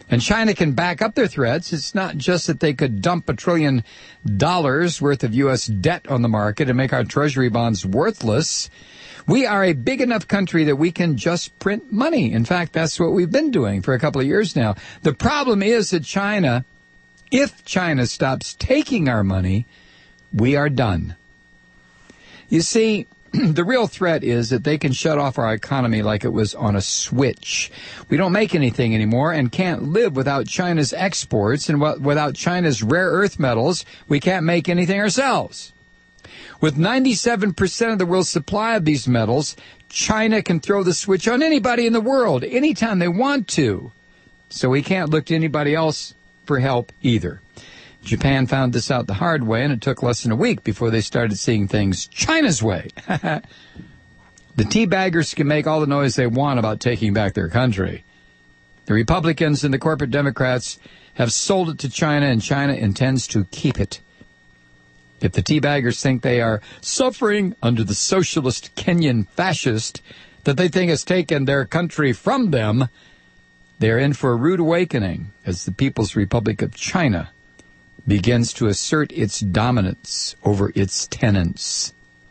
And China can back up their threats. It's not just that they could dump $1 trillion worth of U.S. debt on the market and make our treasury bonds worthless. We are a big enough country that we can just print money. In fact, that's what we've been doing for a couple of years now. The problem is that China, if China stops taking our money, we are done. You see, the real threat is that they can shut off our economy like it was on a switch. We don't make anything anymore and can't live without China's exports, and without China's rare earth metals, we can't make anything ourselves. With 97% of the world's supply of these metals, China can throw the switch on anybody in the world anytime they want to. So we can't look to anybody else for help either. Japan found this out the hard way, and it took less than a week before they started seeing things China's way. The teabaggers can make all the noise they want about taking back their country. The Republicans and the corporate Democrats have sold it to China, and China intends to keep it. If the teabaggers think they are suffering under the socialist Kenyan fascist that they think has taken their country from them, they are in for a rude awakening as the People's Republic of China begins to assert its dominance over its tenants.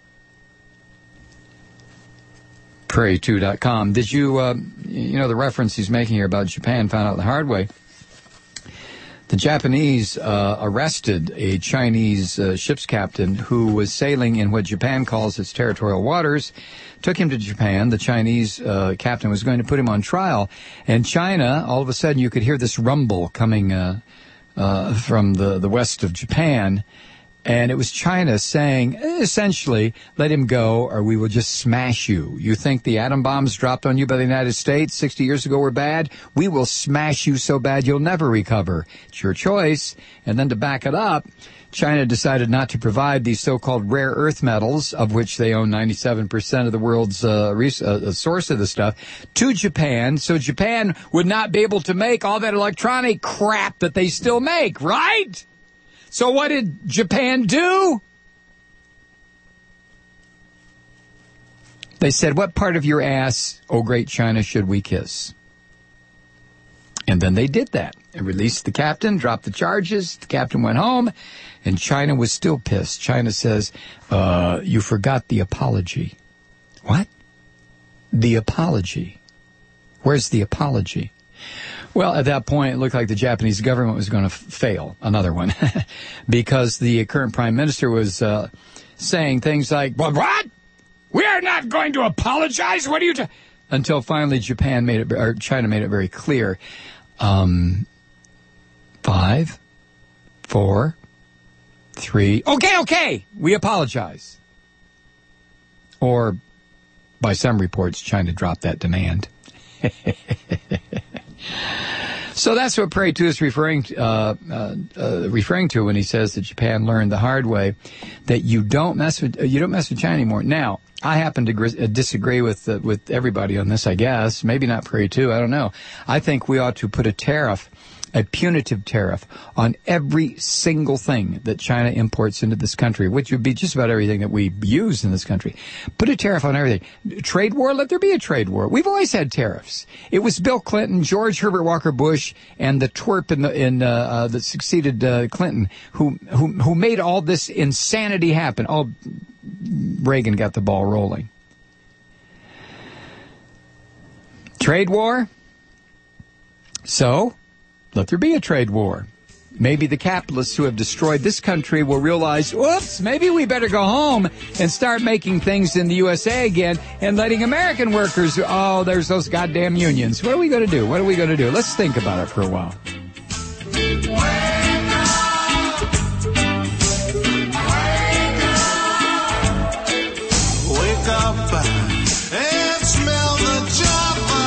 Pray2.com. Did you the reference he's making here about Japan found out the hard way? The Japanese arrested a Chinese ship's captain who was sailing in what Japan calls its territorial waters, took him to Japan. The Chinese captain was going to put him on trial. And China, all of a sudden, you could hear this rumble coming from the west of Japan. And it was China saying, essentially, let him go or we will just smash you. You think the atom bombs dropped on you by the United States 60 years ago were bad? We will smash you so bad you'll never recover. It's your choice. And then to back it up, China decided not to provide these so-called rare earth metals, of which they own 97% of the world's source of the stuff, to Japan, so Japan would not be able to make all that electronic crap that they still make, right? So what did Japan do? They said, what part of your ass, oh great China, should we kiss? And then they did that and released the captain, dropped the charges. The captain went home, and China was still pissed. China says, you forgot the apology. What? The apology. Where's the apology? Well, at that point, it looked like the Japanese government was going to fail, another one, because the current prime minister was saying things like, well, what? We are not going to apologize? What are you until finally China made it very clear. 5, 4, 3. Okay, we apologize. Or, by some reports, China dropped that demand. So that's what Pray 2 is referring to when he says that Japan learned the hard way that you don't mess with China anymore. Now, I happen to disagree with everybody on this, I guess. Maybe not Pray 2, I don't know. I think we ought to put a punitive tariff on every single thing that China imports into this country, which would be just about everything that we use in this country. Put a tariff on everything. Trade war, let there be a trade war. We've always had tariffs. It was Bill Clinton, George Herbert Walker Bush, and the twerp that succeeded Clinton who made all this insanity happen. Oh, Reagan got the ball rolling. Trade war? So, let there be a trade war. Maybe the capitalists who have destroyed this country will realize, whoops, maybe we better go home and start making things in the USA again and letting American workers, there's those goddamn unions. What are we going to do? Let's think about it for a while. Wake up and smell the java.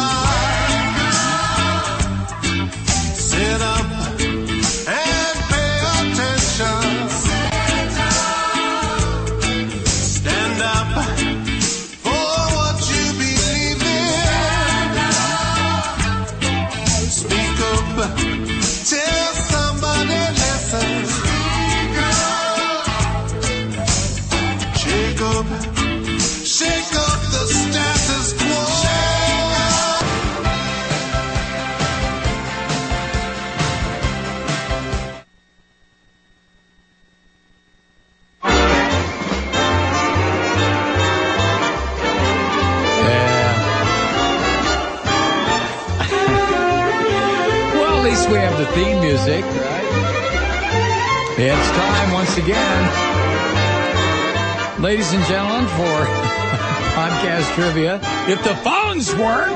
Sit up and pay attention. Stand up for what you believe in. Speak up least we have the theme music, right? It's time once again, ladies and gentlemen, for podcast trivia. If the phones work,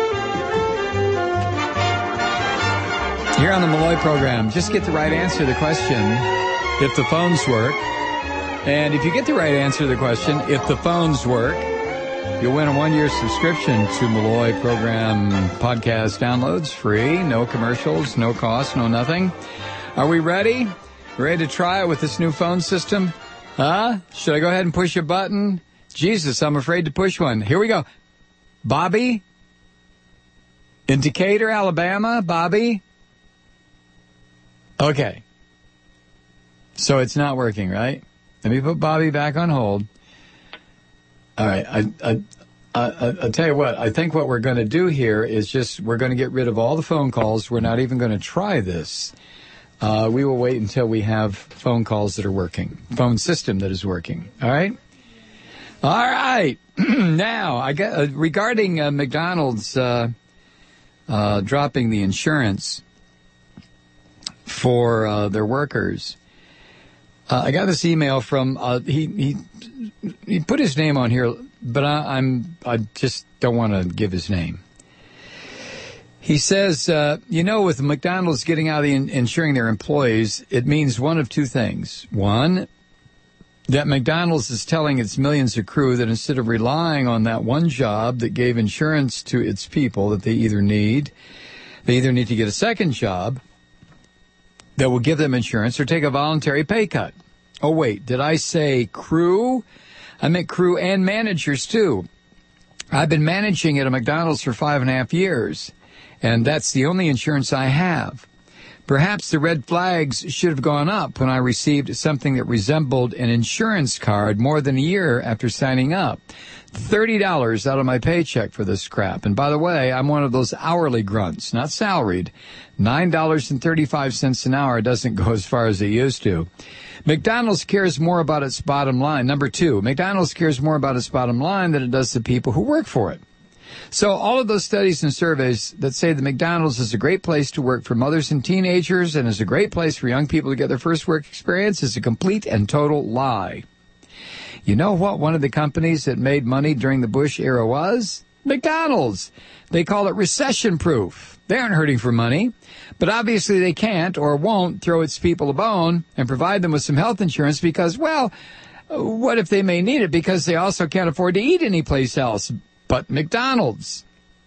here on the Malloy program, just get the right answer to the question, if the phones work. And if you get the right answer to the question, if the phones work, you'll win a 1-year subscription to Malloy program podcast downloads, free, no commercials, no cost, no nothing. Are we ready? Ready to try it with this new phone system? Huh? Should I go ahead and push a button? Jesus, I'm afraid to push one. Here we go. Bobby? In Decatur, Alabama? Bobby? Okay. So it's not working, right? Let me put Bobby back on hold. All right, I'll tell you what, I think what we're going to do here is we're going to get rid of all the phone calls. We're not even going to try this. We will wait until we have phone calls that are working, phone system that is working. All right? All right. Now, I got regarding McDonald's dropping the insurance for their workers. I got this email from he put his name on here, but I just don't want to give his name. He says, with McDonald's getting out of insuring their employees, it means one of two things. One, that McDonald's is telling its millions of crew that instead of relying on that one job that gave insurance to its people that they either need to get a second job that will give them insurance or take a voluntary pay cut. Oh, wait, did I say crew? I meant crew and managers, too. I've been managing at a McDonald's for 5.5 years, and that's the only insurance I have. Perhaps the red flags should have gone up when I received something that resembled an insurance card more than a year after signing up. $30 out of my paycheck for this crap. And by the way, I'm one of those hourly grunts, not salaried. $9.35 an hour doesn't go as far as it used to. McDonald's cares more about its bottom line. Number two, McDonald's cares more about its bottom line than it does the people who work for it. So all of those studies and surveys that say that McDonald's is a great place to work for mothers and teenagers and is a great place for young people to get their first work experience is a complete and total lie. You know what one of the companies that made money during the Bush era was? McDonald's. They call it recession-proof. They aren't hurting for money, but obviously they can't or won't throw its people a bone and provide them with some health insurance because, well, what if they may need it because they also can't afford to eat anyplace else but McDonald's?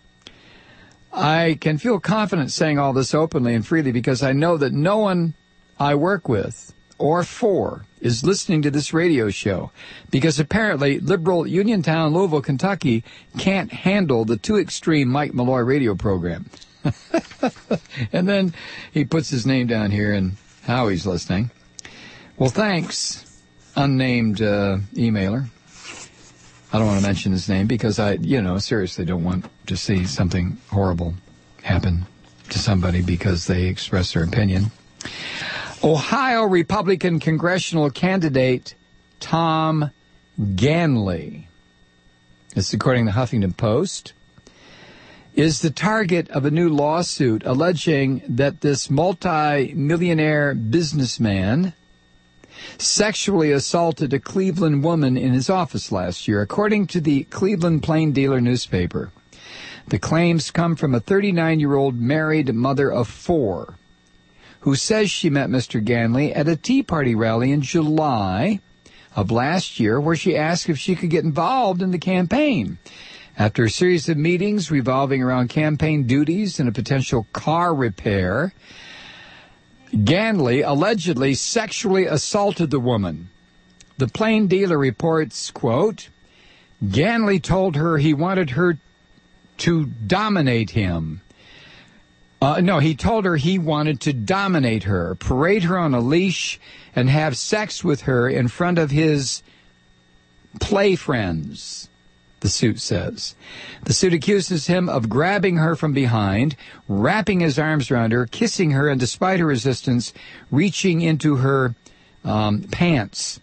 I can feel confident saying all this openly and freely because I know that no one I work with or for is listening to this radio show because apparently liberal Uniontown, Louisville, Kentucky can't handle the too extreme Mike Malloy radio program. And then he puts his name down here and how he's listening. Well, thanks, unnamed emailer. I don't want to mention his name because I, seriously don't want to see something horrible happen to somebody because they express their opinion. Ohio Republican congressional candidate Tom Ganley, this is according to the Huffington Post, is the target of a new lawsuit alleging that this multi-millionaire businessman sexually assaulted a Cleveland woman in his office last year, according to the Cleveland Plain Dealer newspaper. The claims come from a 39-year-old married mother of 4 who says she met Mr. Ganley at a Tea Party rally in July of last year where she asked if she could get involved in the campaign. After a series of meetings revolving around campaign duties and a potential car repair, Ganley allegedly sexually assaulted the woman. The Plain Dealer reports, quote, Ganley told her he wanted her to dominate him. He told her he wanted to dominate her, parade her on a leash, and have sex with her in front of his play friends, the suit says. The suit accuses him of grabbing her from behind, wrapping his arms around her, kissing her, and despite her resistance, reaching into her pants.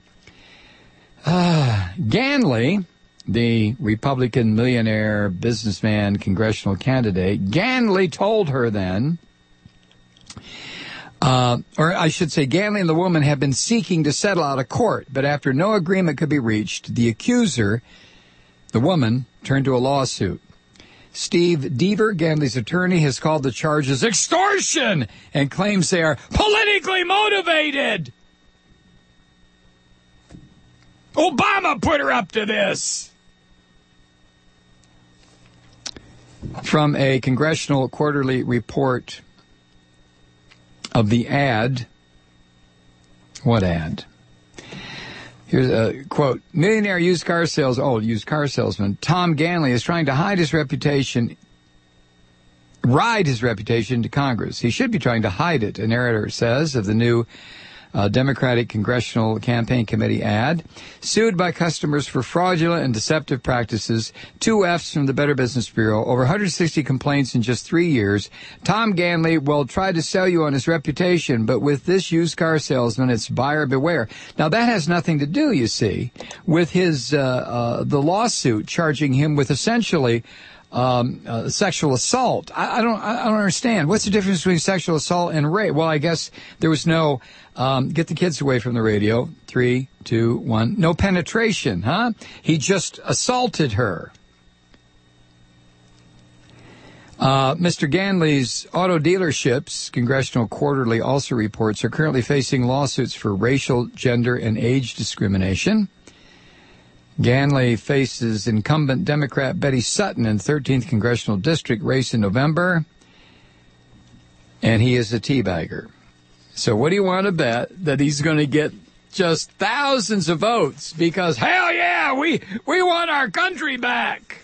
Ganley, the Republican millionaire businessman congressional candidate, Ganley told her then Or I should say, Ganley and the woman have been seeking to settle out of court, but after no agreement could be reached, the accuser, the woman, turned to a lawsuit. Steve Deaver, Ganley's attorney, has called the charges extortion and claims they are politically motivated. Obama put her up to this. From a Congressional Quarterly report of the ad. What ad? Here's a quote. Millionaire used car salesman Tom Ganley is trying to ride his reputation to Congress. He should be trying to hide it, a narrator says of the new Democratic Congressional Campaign Committee ad. Sued by customers for fraudulent and deceptive practices. 2 F's from the Better Business Bureau. Over 160 complaints in just 3 years. Tom Ganley will try to sell you on his reputation, but with this used car salesman, it's buyer beware. Now, that has nothing to do, you see, with his the lawsuit charging him with essentially sexual assault. I don't understand. What's the difference between sexual assault and rape? Well, I guess there was no, get the kids away from the radio. 3, 2, 1. No penetration, huh? He just assaulted her. Mr. Ganley's auto dealerships, Congressional Quarterly also reports, are currently facing lawsuits for racial, gender, and age discrimination. Ganley faces incumbent Democrat Betty Sutton in 13th Congressional District race in November, and he is a teabagger. So what do you want to bet that he's going to get just thousands of votes because, hell yeah, we want our country back?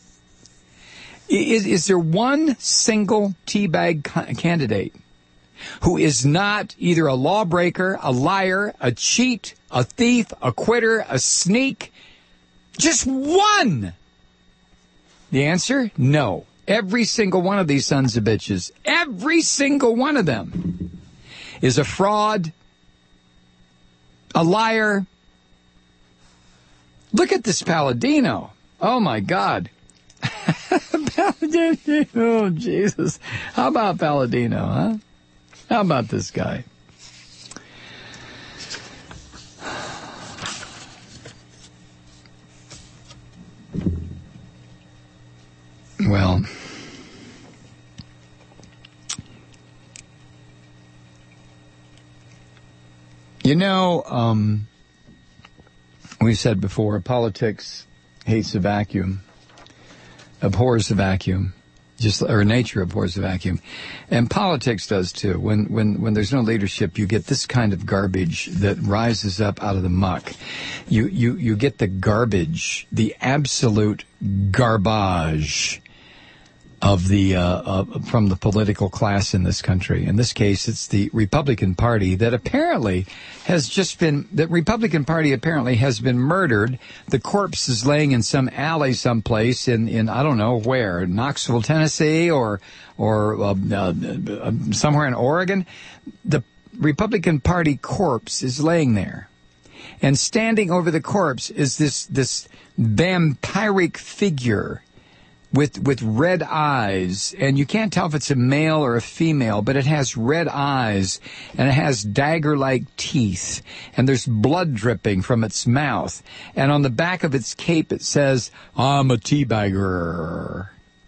Is there one single teabag candidate who is not either a lawbreaker, a liar, a cheat, a thief, a quitter, a sneak? Just one. The answer? No. Every single one of these sons of bitches, every single one of them is a fraud, a liar. Look at this Palladino. Oh, my God. Palladino. Oh, Jesus. How about Palladino, huh? How about this guy? Well, you know, we've said before, politics hates a vacuum, abhors the vacuum, or nature abhors the vacuum, and politics does too. When there's no leadership, you get this kind of garbage that rises up out of the muck. You get the garbage, the absolute garbage of the from the political class in this country. In this case, it's the Republican Party that apparently has been murdered. The corpse is laying in some alley someplace in I don't know where, Knoxville, Tennessee, or somewhere in Oregon. The Republican Party corpse is laying there. And standing over the corpse is this vampiric figure with red eyes, and you can't tell if it's a male or a female, but it has red eyes, and it has dagger-like teeth, and there's blood dripping from its mouth, and on the back of its cape it says, "I'm a teabagger."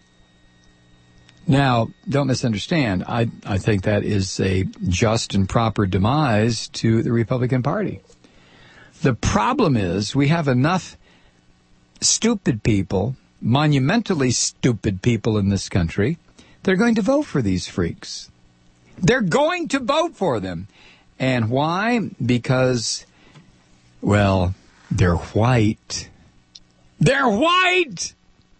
Now, don't misunderstand. I think that is a just and proper demise to the Republican Party. The problem is we have enough stupid people, monumentally stupid people in this country, they're going to vote for these freaks. They're going to vote for them. And why? Because, well, they're white. They're white!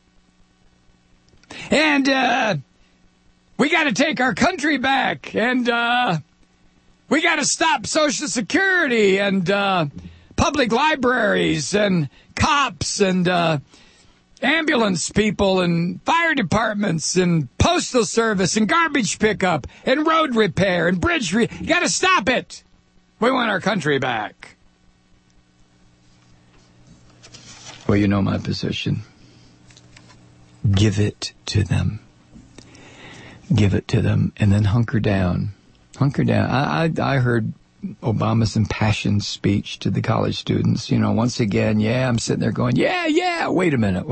And, we got to take our country back. And, we got to stop Social Security and, public libraries and cops and, ambulance people and fire departments and postal service and garbage pickup and road repair and bridge you got to stop it. We want our country back. Well, you know my position. Give it to them. Give it to them and then hunker down. Hunker down. I heard Obama's impassioned speech to the college students. You know, once again, I'm sitting there going, yeah. Wait a minute.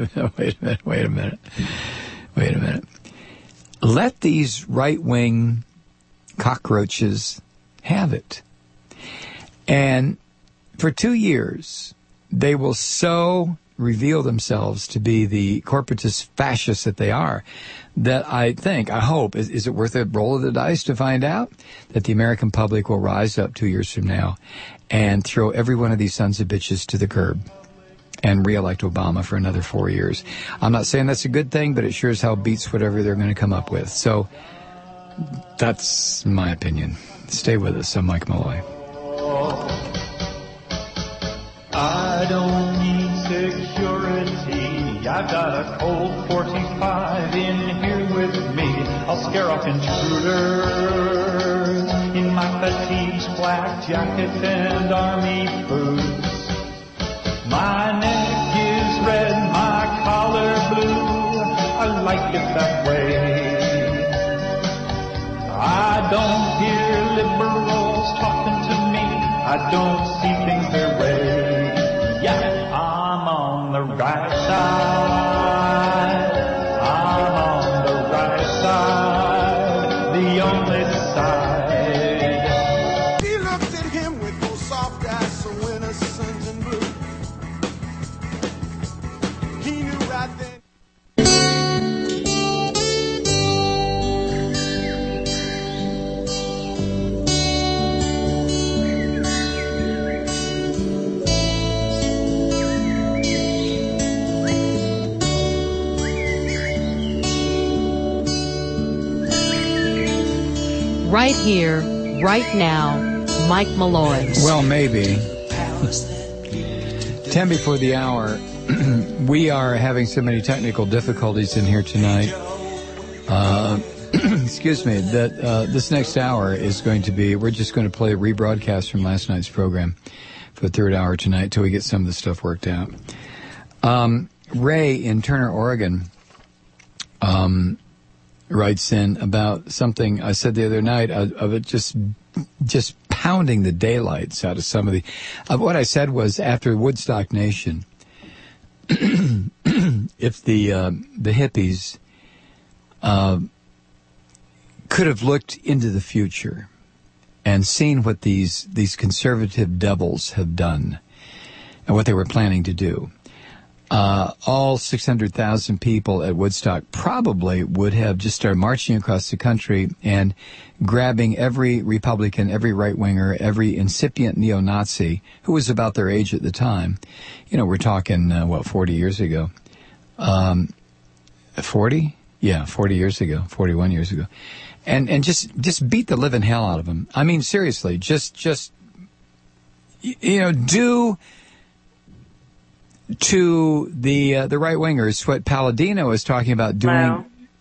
Let these right-wing cockroaches have it. And for 2 years, they will so reveal themselves to be the corporatist fascists that they are, that I hope, is it worth a roll of the dice to find out that the American public will rise up 2 years from now and throw every one of these sons of bitches to the curb and re-elect Obama for another 4 years. I'm not saying that's a good thing, but it sure as hell beats whatever they're going to come up with. So that's my opinion. Stay with us. I'm Mike Malloy. I don't need security. I've got a Colt 45 in here with me. I'll scare off intruders in my fatigues, black jacket and army boots. My neck is red, my collar blue. I like it that way. I don't hear liberals talking to me. I don't see things their way. Yeah, I'm on the right side. I'm on the right side. The only side. She looked at him with those soft eyes so innocent and blue. He knew right then. Right here, right now, Mike Malloy. Well, maybe. 10 before the hour. We are having so many technical difficulties in here tonight. Excuse me, that this next hour is going to be, we're just going to play a rebroadcast from last night's program for the third hour tonight till we get some of the stuff worked out. Ray in Turner, Oregon, writes in about something I said the other night of it just pounding the daylights out of some of the... what I said was, after Woodstock Nation, if the hippies could have looked into the future and seen what these conservative devils have done and what they were planning to do, all 600,000 people at Woodstock probably would have just started marching across the country and grabbing every Republican, every right-winger, every incipient neo-Nazi who was about their age at the time. You know, we're talking, 40 years ago? 40? Yeah, 40 years ago, 41 years ago. And just beat the living hell out of them. I mean, seriously, just do to the right wingers what Palladino is talking about doing. Wow.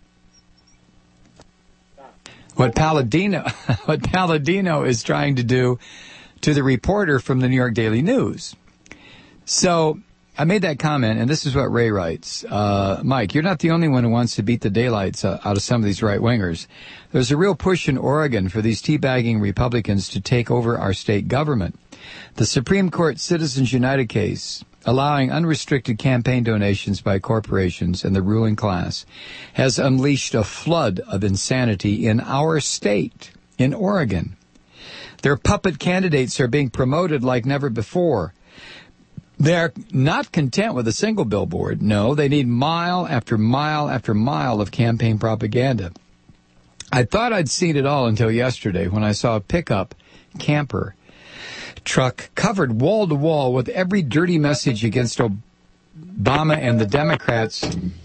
What Palladino is trying to do to the reporter from the New York Daily News. So I made that comment, and this is what Ray writes. Mike, you're not the only one who wants to beat the daylights out of some of these right wingers. There's a real push in Oregon for these teabagging Republicans to take over our state government. The Supreme Court Citizens United case, allowing unrestricted campaign donations by corporations and the ruling class, has unleashed a flood of insanity in our state, in Oregon. Their puppet candidates are being promoted like never before. They're not content with a single billboard. No, they need mile after mile after mile of campaign propaganda. I thought I'd seen it all until yesterday when I saw a pickup camper truck covered wall to wall with every dirty message against Obama and the Democrats.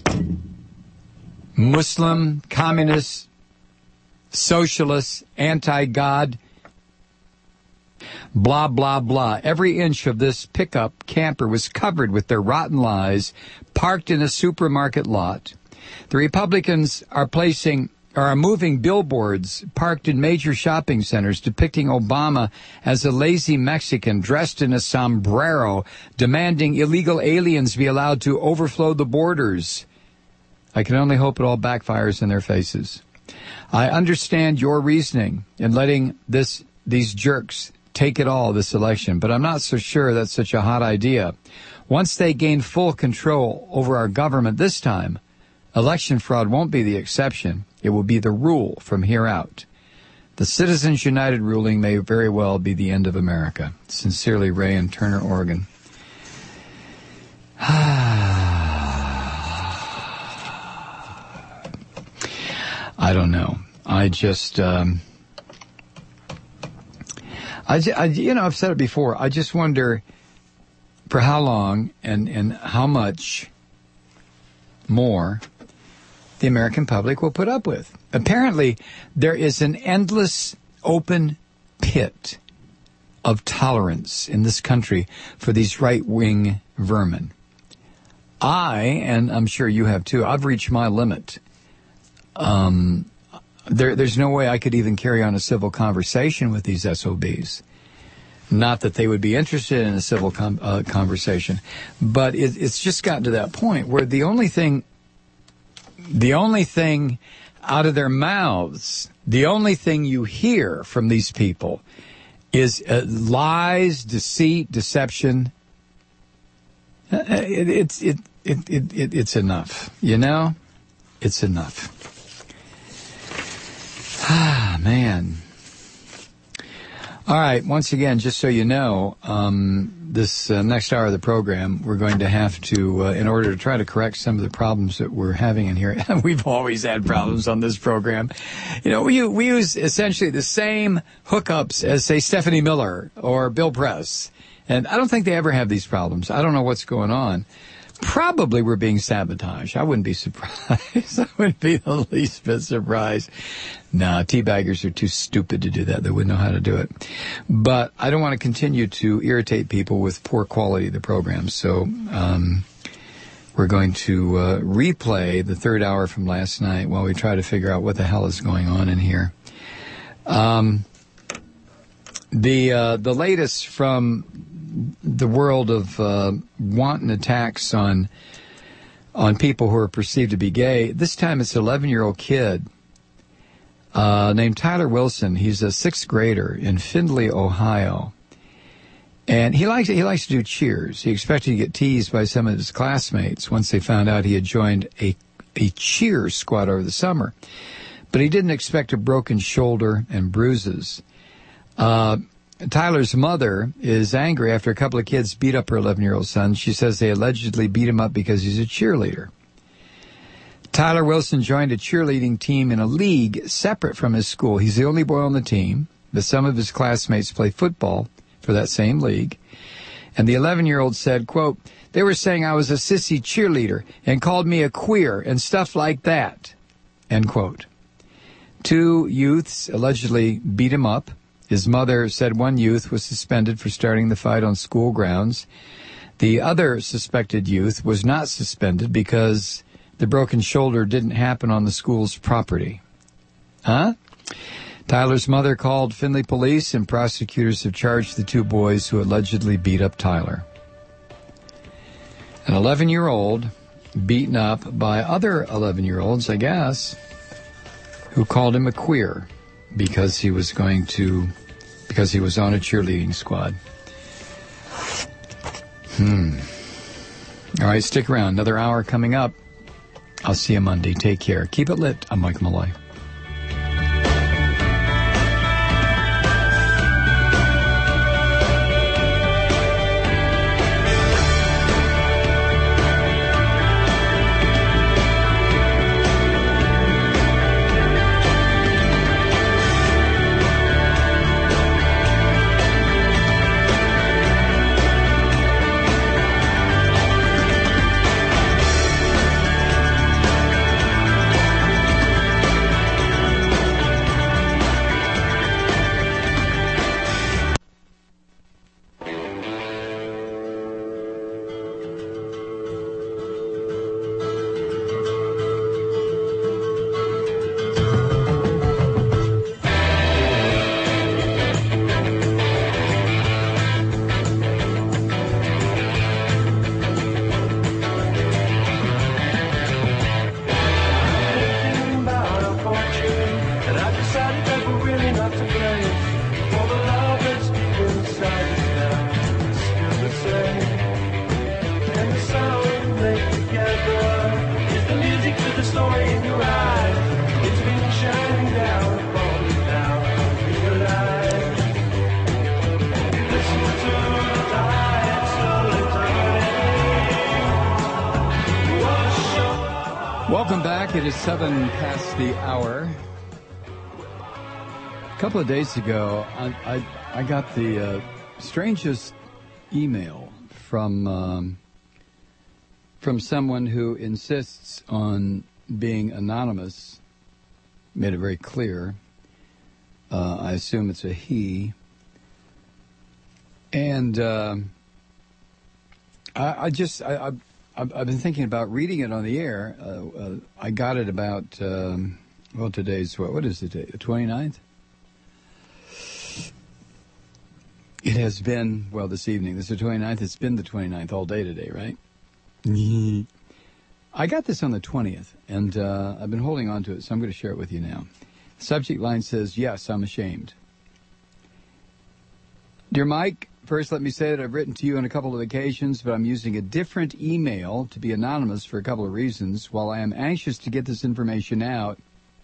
Muslim, communist, socialist, anti-God, blah, blah, blah. Every inch of this pickup camper was covered with their rotten lies, parked in a supermarket lot. The Republicans are moving billboards parked in major shopping centers depicting Obama as a lazy Mexican dressed in a sombrero, demanding illegal aliens be allowed to overflow the borders. I can only hope it all backfires in their faces. I understand your reasoning in letting these jerks take it all this election, but I'm not so sure that's such a hot idea. Once they gain full control over our government this time, election fraud won't be the exception. It will be the rule from here out. The Citizens United ruling may very well be the end of America. Sincerely, Ray in Turner, Oregon. I don't know. I've said it before. I just wonder for how long and how much more the American public will put up with. Apparently, there is an endless open pit of tolerance in this country for these right-wing vermin. and I'm sure you have too, I've reached my limit. There's no way I could even carry on a civil conversation with these SOBs. Not that they would be interested in a civil conversation, but it's just gotten to that point where the only thing out of their mouths, the only thing you hear from these people is lies, deceit, deception. It's enough, you know? It's enough. Ah, man. All right, once again, just so you know, this next hour of the program, we're going to have to, in order to try to correct some of the problems that we're having in here, we've always had problems on this program. You know, we use essentially the same hookups as, say, Stephanie Miller or Bill Press. And I don't think they ever have these problems. I don't know what's going on. Probably we're being sabotaged. I wouldn't be surprised. I wouldn't be the least bit surprised. Nah, teabaggers are too stupid to do that. They wouldn't know how to do it. But I don't want to continue to irritate people with poor quality of the program. So we're going to replay the third hour from last night while we try to figure out what the hell is going on in here. The latest from the world of wanton attacks on people who are perceived to be gay. This time it's an 11-year-old kid named Tyler Wilson. He's a sixth grader in Findlay, Ohio. And he likes to do cheers. He expected to get teased by some of his classmates once they found out he had joined a cheer squad over the summer. But he didn't expect a broken shoulder and bruises. Tyler's mother is angry after a couple of kids beat up her 11-year-old son. She says they allegedly beat him up because he's a cheerleader. Tyler Wilson joined a cheerleading team in a league separate from his school. He's the only boy on the team, but some of his classmates play football for that same league. And the 11-year-old said, quote, "They were saying I was a sissy cheerleader and called me a queer and stuff like that," end quote. Two youths allegedly beat him up. His mother said one youth was suspended for starting the fight on school grounds. The other suspected youth was not suspended because the broken shoulder didn't happen on the school's property. Huh? Tyler's mother called Findlay police, and prosecutors have charged the two boys who allegedly beat up Tyler. An 11-year-old beaten up by other 11-year-olds, I guess, who called him a queer because he was on a cheerleading squad. All right, stick around. Another hour coming up. I'll see you Monday. Take care. Keep it lit. I'm Mike Malloy. back. It is 7 past the hour. A couple of days ago, I got the strangest email from someone who insists on being anonymous. Made it very clear. I assume it's a he. And I've been thinking about reading it on the air. I got it about, today's what is the date? The 29th? It has been, this evening. This is the 29th. It's been the 29th all day today, right? I got this on the 20th, and I've been holding on to it, so I'm going to share it with you now. The subject line says, "Yes, I'm ashamed." Dear Mike, first let me say that I've written to you on a couple of occasions, but I'm using a different email to be anonymous for a couple of reasons. While I am anxious to get this information out,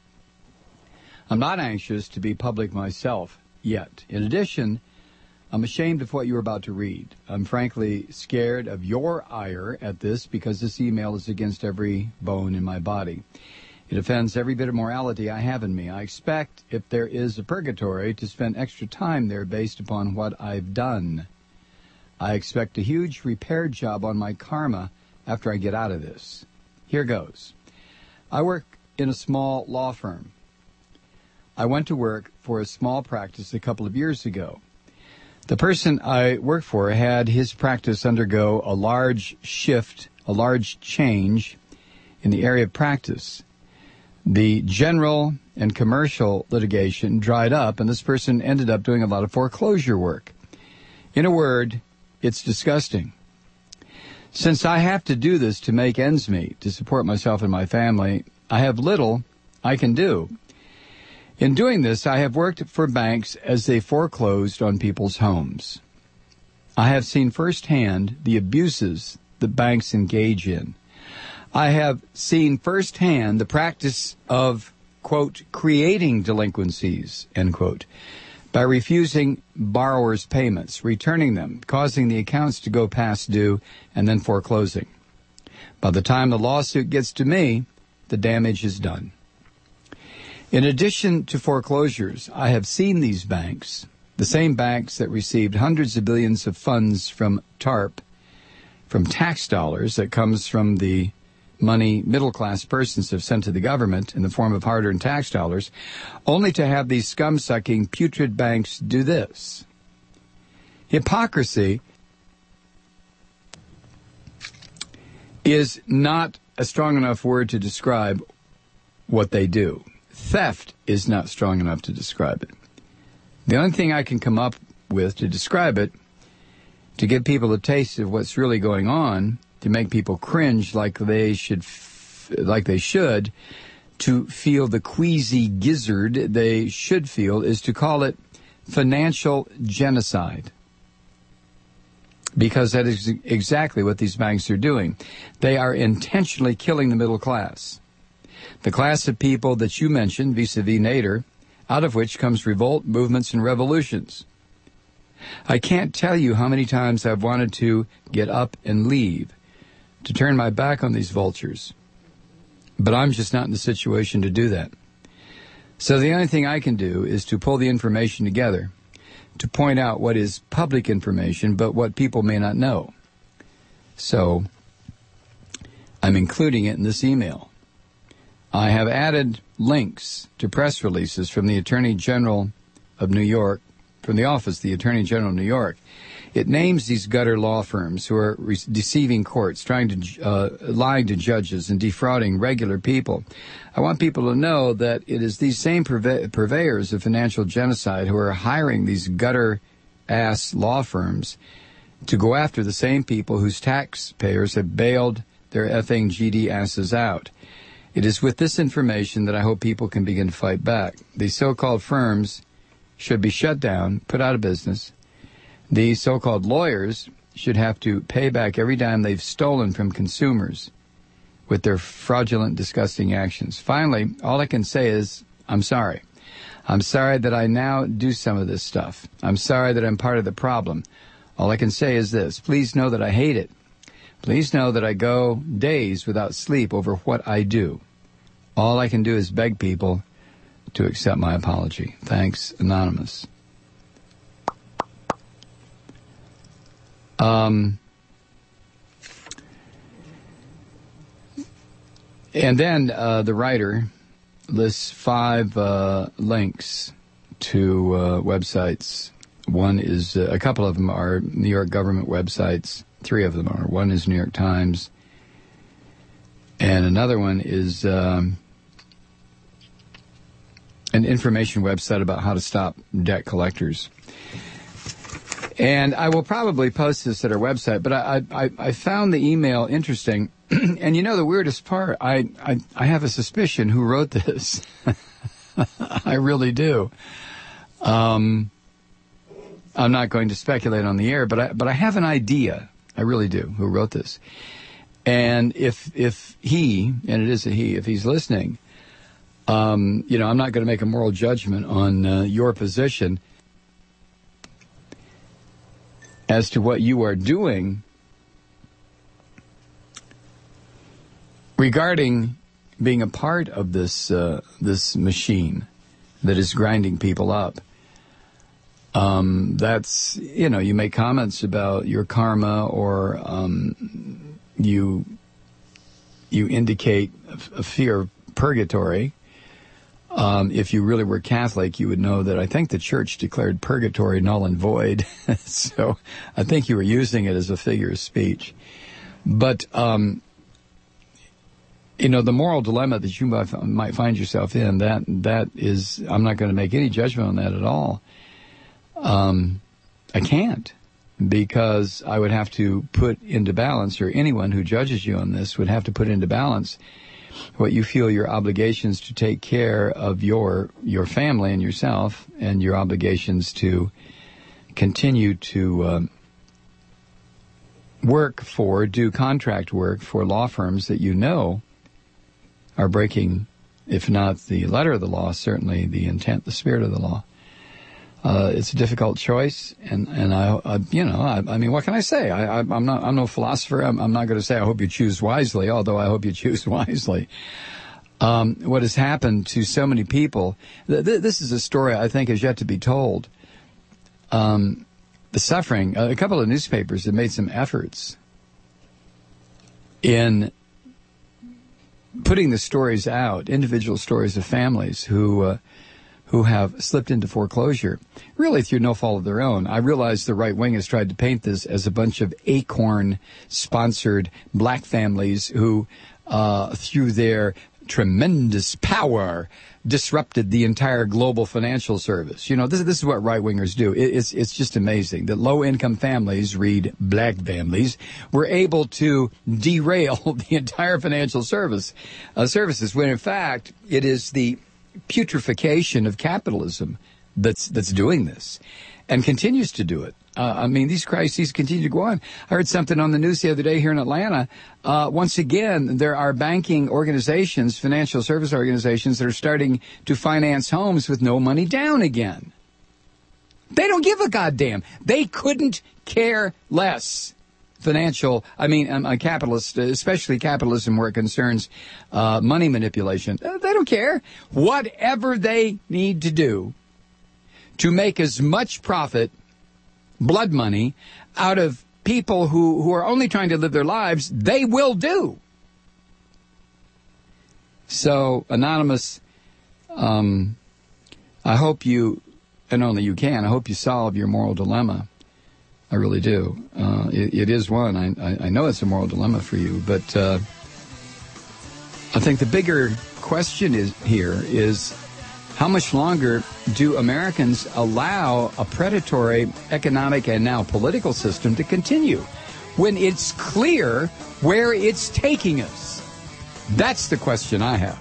I'm not anxious to be public myself yet. In addition, I'm ashamed of what you're about to read. I'm frankly scared of your ire at this because this email is against every bone in my body. It offends every bit of morality I have in me. I expect, if there is a purgatory, to spend extra time there based upon what I've done. I expect a huge repair job on my karma after I get out of this. Here goes. I work in a small law firm. I went to work for a small practice a couple of years ago. The person I work for had his practice undergo a large shift, a large change in the area of practice. The general and commercial litigation dried up, and this person ended up doing a lot of foreclosure work. In a word, it's disgusting. Since I have to do this to make ends meet, to support myself and my family, I have little I can do. In doing this, I have worked for banks as they foreclosed on people's homes. I have seen firsthand the abuses that banks engage in. I have seen firsthand the practice of, quote, creating delinquencies, end quote, by refusing borrowers' payments, returning them, causing the accounts to go past due, and then foreclosing. By the time the lawsuit gets to me, the damage is done. In addition to foreclosures, I have seen these banks, the same banks that received hundreds of billions of funds from TARP, from tax dollars that comes from the money middle-class persons have sent to the government in the form of hard-earned tax dollars, only to have these scum-sucking, putrid banks do this. Hypocrisy is not a strong enough word to describe what they do. Theft is not strong enough to describe it. The only thing I can come up with to describe it, to give people a taste of what's really going on, to make people cringe like they should, to feel the queasy gizzard they should feel, is to call it financial genocide. Because that is exactly what these banks are doing. They are intentionally killing the middle class. The class of people that you mentioned, vis-a-vis Nader, out of which comes revolt, movements, and revolutions. I can't tell you how many times I've wanted to get up and leave, to turn my back on these vultures. But I'm just not in the situation to do that. So the only thing I can do is to pull the information together, to point out what is public information, but what people may not know. So I'm including it in this email. I have added links to press releases from the Attorney General of New York, from the office of the Attorney General of New York. It names these gutter law firms who are deceiving courts, lying to judges, and defrauding regular people. I want people to know that it is these same purveyors of financial genocide who are hiring these gutter-ass law firms to go after the same people whose taxpayers have bailed their effing GD asses out. It is with this information that I hope people can begin to fight back. These so-called firms should be shut down, put out of business. These so-called lawyers should have to pay back every dime they've stolen from consumers with their fraudulent, disgusting actions. Finally, all I can say is, I'm sorry. I'm sorry that I now do some of this stuff. I'm sorry that I'm part of the problem. All I can say is this. Please know that I hate it. Please know that I go days without sleep over what I do. All I can do is beg people to accept my apology. Thanks, Anonymous. And then the writer lists 5 links to websites. One is, a couple of them are New York government websites. 3 of them are. One is New York Times. And another one is an information website about how to stop debt collectors. And I will probably post this at our website, but I found the email interesting. And you know the weirdest part, I have a suspicion who wrote this. I really do. I'm not going to speculate on the air, but I have an idea. I really do, who wrote this. And if he, and it is a he, if he's listening, I'm not going to make a moral judgment on your position as to what you are doing regarding being a part of this machine that is grinding people up. That's, you make comments about your karma, or you indicate a fear of purgatory. If you really were Catholic, you would know that I think the church declared purgatory null and void. So I think you were using it as a figure of speech. But, the moral dilemma that you might find yourself in, that is, I'm not going to make any judgment on that at all. I can't, because I would have to put into balance, or anyone who judges you on this would have to put into balance what you feel your obligations to take care of your family and yourself, and your obligations to continue to do contract work for law firms that are breaking, if not the letter of the law, certainly the intent, the spirit of the law. It's a difficult choice, and I mean, what can I say? I'm no philosopher. I'm not going to say I hope you choose wisely, although I hope you choose wisely. What has happened to so many people, this is a story I think is yet to be told. The suffering, a couple of newspapers have made some efforts in putting the stories out, individual stories of families who have slipped into foreclosure, really through no fault of their own. I realize the right wing has tried to paint this as a bunch of Acorn-sponsored black families who, through their tremendous power, disrupted the entire global financial service. This is what right-wingers do. It's just amazing that low-income families, read black families, were able to derail the entire financial services, when in fact it is the putrefaction of capitalism that's doing this, and continues to do it. These crises continue to go on. I heard something on the news the other day here in Atlanta. Once again, there are banking organizations, financial service organizations, that are starting to finance homes with no money down again. They don't give a goddamn. They couldn't care less. Capitalist, especially capitalism where it concerns money manipulation. They don't care. Whatever they need to do to make as much profit, blood money, out of people who are only trying to live their lives, they will do. So, Anonymous, I hope you, and only you can, I hope you solve your moral dilemma. I really do. It is one. I know it's a moral dilemma for you, but I think the bigger question is how much longer do Americans allow a predatory economic and now political system to continue when it's clear where it's taking us? That's the question I have.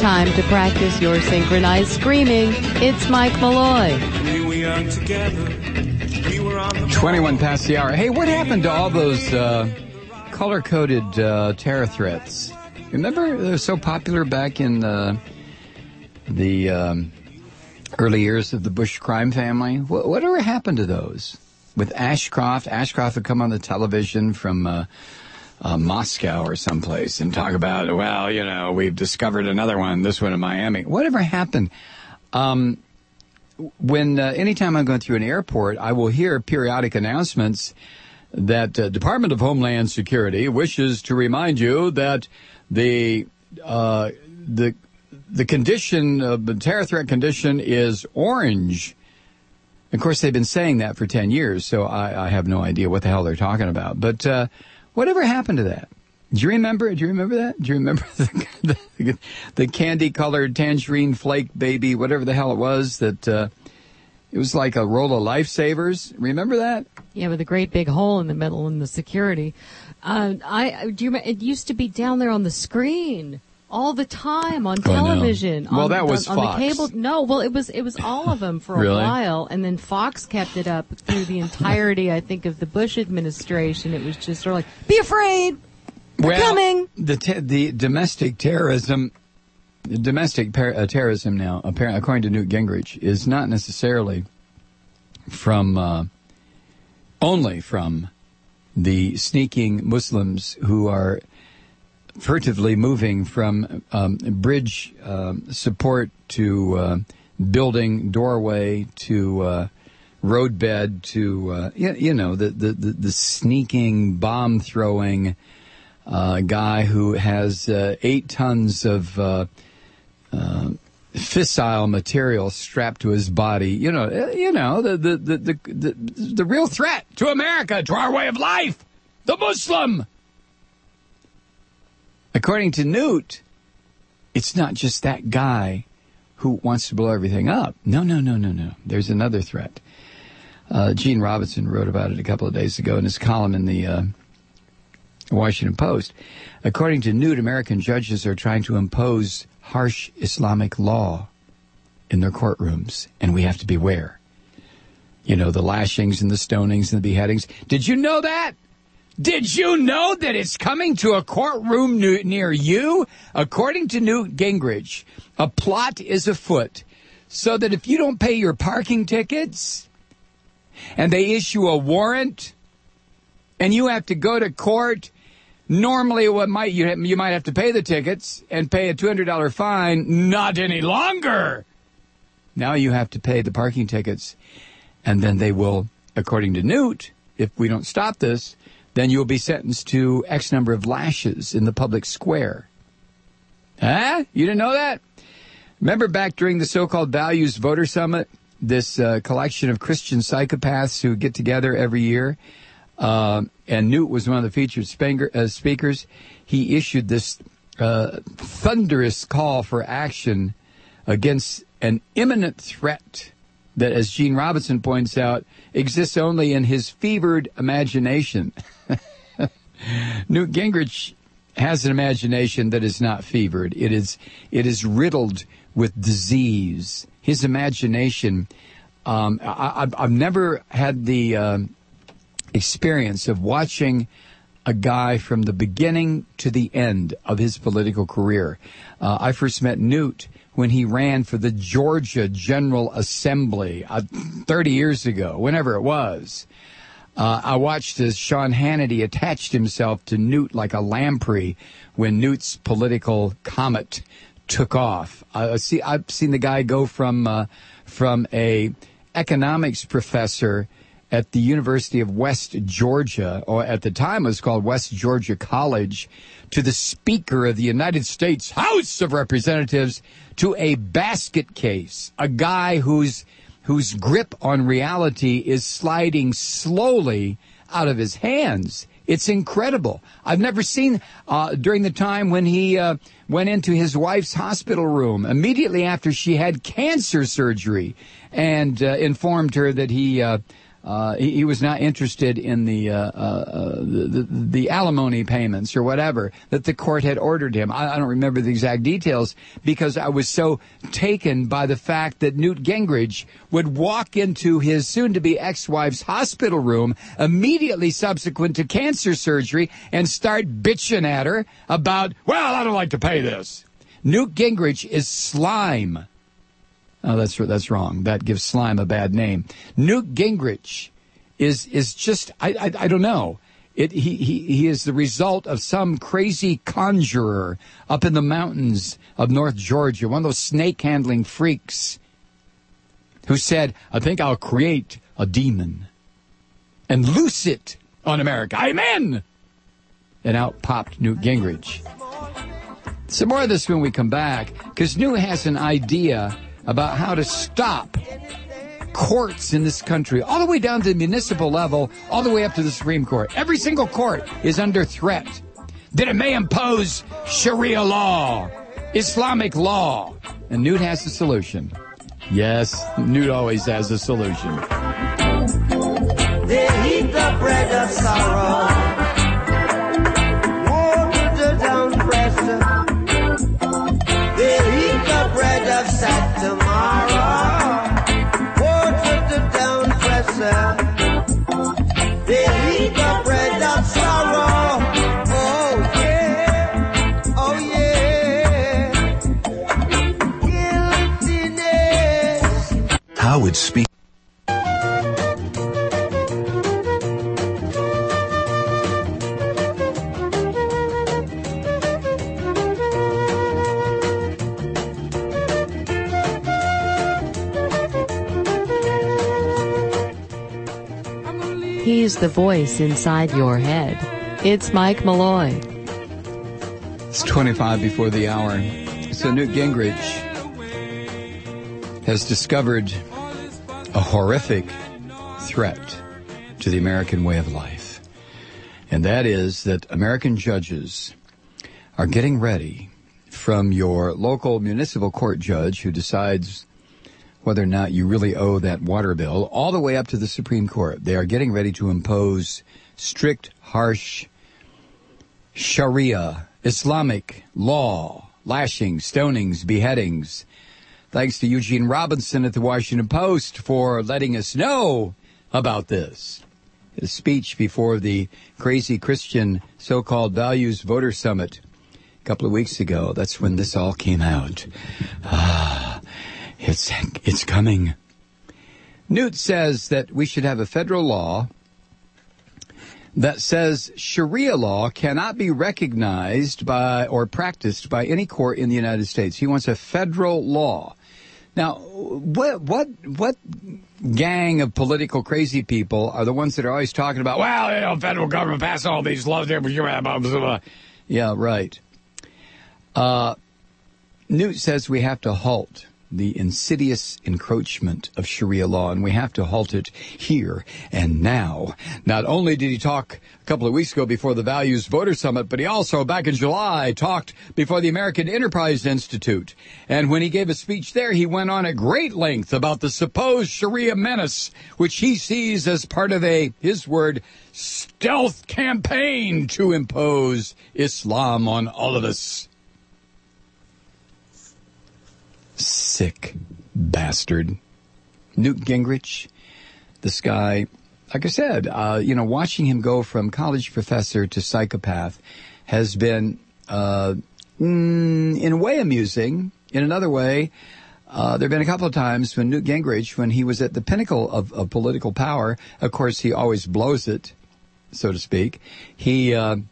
time to practice your synchronized screaming. It's Mike Malloy. We were young together. We were on the 21 past the hour. Hey, what happened to all those color-coded terror threats? Remember, they were so popular back in the early years of the Bush crime family. Whatever happened to those? With Ashcroft would come on the television from Moscow or someplace and talk about, well, you know, we've discovered another one, this one in Miami. Whatever happened? When anytime I'm going through an airport, I will hear periodic announcements that Department of Homeland Security wishes to remind you that the condition, the terror threat condition is orange. Of course, they've been saying that for 10 years, so I have no idea what the hell they're talking about. But whatever happened to that? Do you remember that? Do you remember the candy-colored tangerine flake baby, whatever the hell it was, that it was like a roll of Lifesavers? Remember that? Yeah, with a great big hole in the middle in the security. It used to be down there on the screen all the time on television. No. Well, that was Fox. On the cable. No, well, it was all of them for a Really? while, and then Fox kept it up through the entirety, I think, of the Bush administration. It was just sort of like, be afraid, they're coming. The domestic terrorism. Terrorism now, apparently, according to Newt Gingrich, is not necessarily from only from the sneaking Muslims who are furtively moving from bridge support to building doorway to roadbed to the sneaking bomb throwing guy who has 8 tons of fissile material strapped to his body. The real threat to America, to our way of life, the Muslim. According to Newt, it's not just that guy who wants to blow everything up. No. There's another threat. Gene Robinson wrote about it a couple of days ago in his column in the Washington Post. According to Newt, American judges are trying to impose harsh Islamic law in their courtrooms, and we have to beware. You know, the lashings and the stonings and the beheadings. Did you know that? Did you know that it's coming to a courtroom near you? According to Newt Gingrich, a plot is afoot so that if you don't pay your parking tickets and they issue a warrant and you have to go to court, normally you might have to pay the tickets and pay a $200 fine. Not any longer. Now you have to pay the parking tickets, and then they will, according to Newt, if we don't stop this, then you'll be sentenced to X number of lashes in the public square. Huh? You didn't know that? Remember back during the so-called Values Voter Summit, this collection of Christian psychopaths who get together every year, and Newt was one of the featured speakers. He issued this thunderous call for action against an imminent threat that, as Gene Robinson points out, exists only in his fevered imagination. Newt Gingrich has an imagination that is not fevered. It is riddled with disease. His imagination, I've never had the experience of watching a guy from the beginning to the end of his political career. I first met Newt when he ran for the Georgia General Assembly 30 years ago, whenever it was. I watched as Sean Hannity attached himself to Newt like a lamprey when Newt's political comet took off. I've seen the guy go from a economics professor at the University of West Georgia, or at the time it was called West Georgia College, to the Speaker of the United States House of Representatives, to a basket case, a guy whose grip on reality is sliding slowly out of his hands. It's incredible. I've never seen, during the time when he went into his wife's hospital room immediately after she had cancer surgery and informed her that he He was not interested in the alimony payments or whatever that the court had ordered him. I don't remember the exact details because I was so taken by the fact that Newt Gingrich would walk into his soon-to-be ex-wife's hospital room immediately subsequent to cancer surgery and start bitching at her about, well, I don't like to pay this. Newt Gingrich is slime. Oh, that's wrong. That gives slime a bad name. Newt Gingrich is just, I don't know. He is the result of some crazy conjurer up in the mountains of North Georgia, one of those snake-handling freaks who said, I think I'll create a demon and loose it on America. Amen! And out popped Newt Gingrich. Some more of this when we come back, because Newt has an idea about how to stop courts in this country, all the way down to the municipal level, all the way up to the Supreme Court. Every single court is under threat that it may impose Sharia law, Islamic law. And Newt has the solution. Yes, Newt always has a solution. They eat the bread of sorrow, water down pressure. They eat the bread of sad tomorrow, water down pressure. They eat the bread of sorrow. Oh yeah, oh yeah. Guiltiness. How would speak? He's the voice inside your head. It's Mike Malloy. It's 25 before the hour. So Newt Gingrich has discovered a horrific threat to the American way of life. And that is that American judges are getting ready, from your local municipal court judge who decides whether or not you really owe that water bill, all the way up to the Supreme Court. They are getting ready to impose strict, harsh Sharia, Islamic law, lashings, stonings, beheadings. Thanks to Eugene Robinson at the Washington Post for letting us know about this. A speech before the crazy Christian so-called Values Voter Summit a couple of weeks ago. That's when this all came out. It's coming. Newt says that we should have a federal law that says Sharia law cannot be recognized by or practiced by any court in the United States. He wants a federal law. Now, what gang of political crazy people are the ones that are always talking about, well, you know, federal government pass all these laws. Yeah, right. Newt says we have to halt the insidious encroachment of Sharia law, and we have to halt it here and now. Not only did he talk a couple of weeks ago before the Values Voter Summit, but he also, back in July, talked before the American Enterprise Institute. And when he gave a speech there, he went on at great length about the supposed Sharia menace, which he sees as part of his word, stealth campaign to impose Islam on all of us. Sick bastard. Newt Gingrich, this guy, like I said, watching him go from college professor to psychopath has been, in a way, amusing. In another way, there have been a couple of times when Newt Gingrich, when he was at the pinnacle of political power, of course, he always blows it, so to speak. He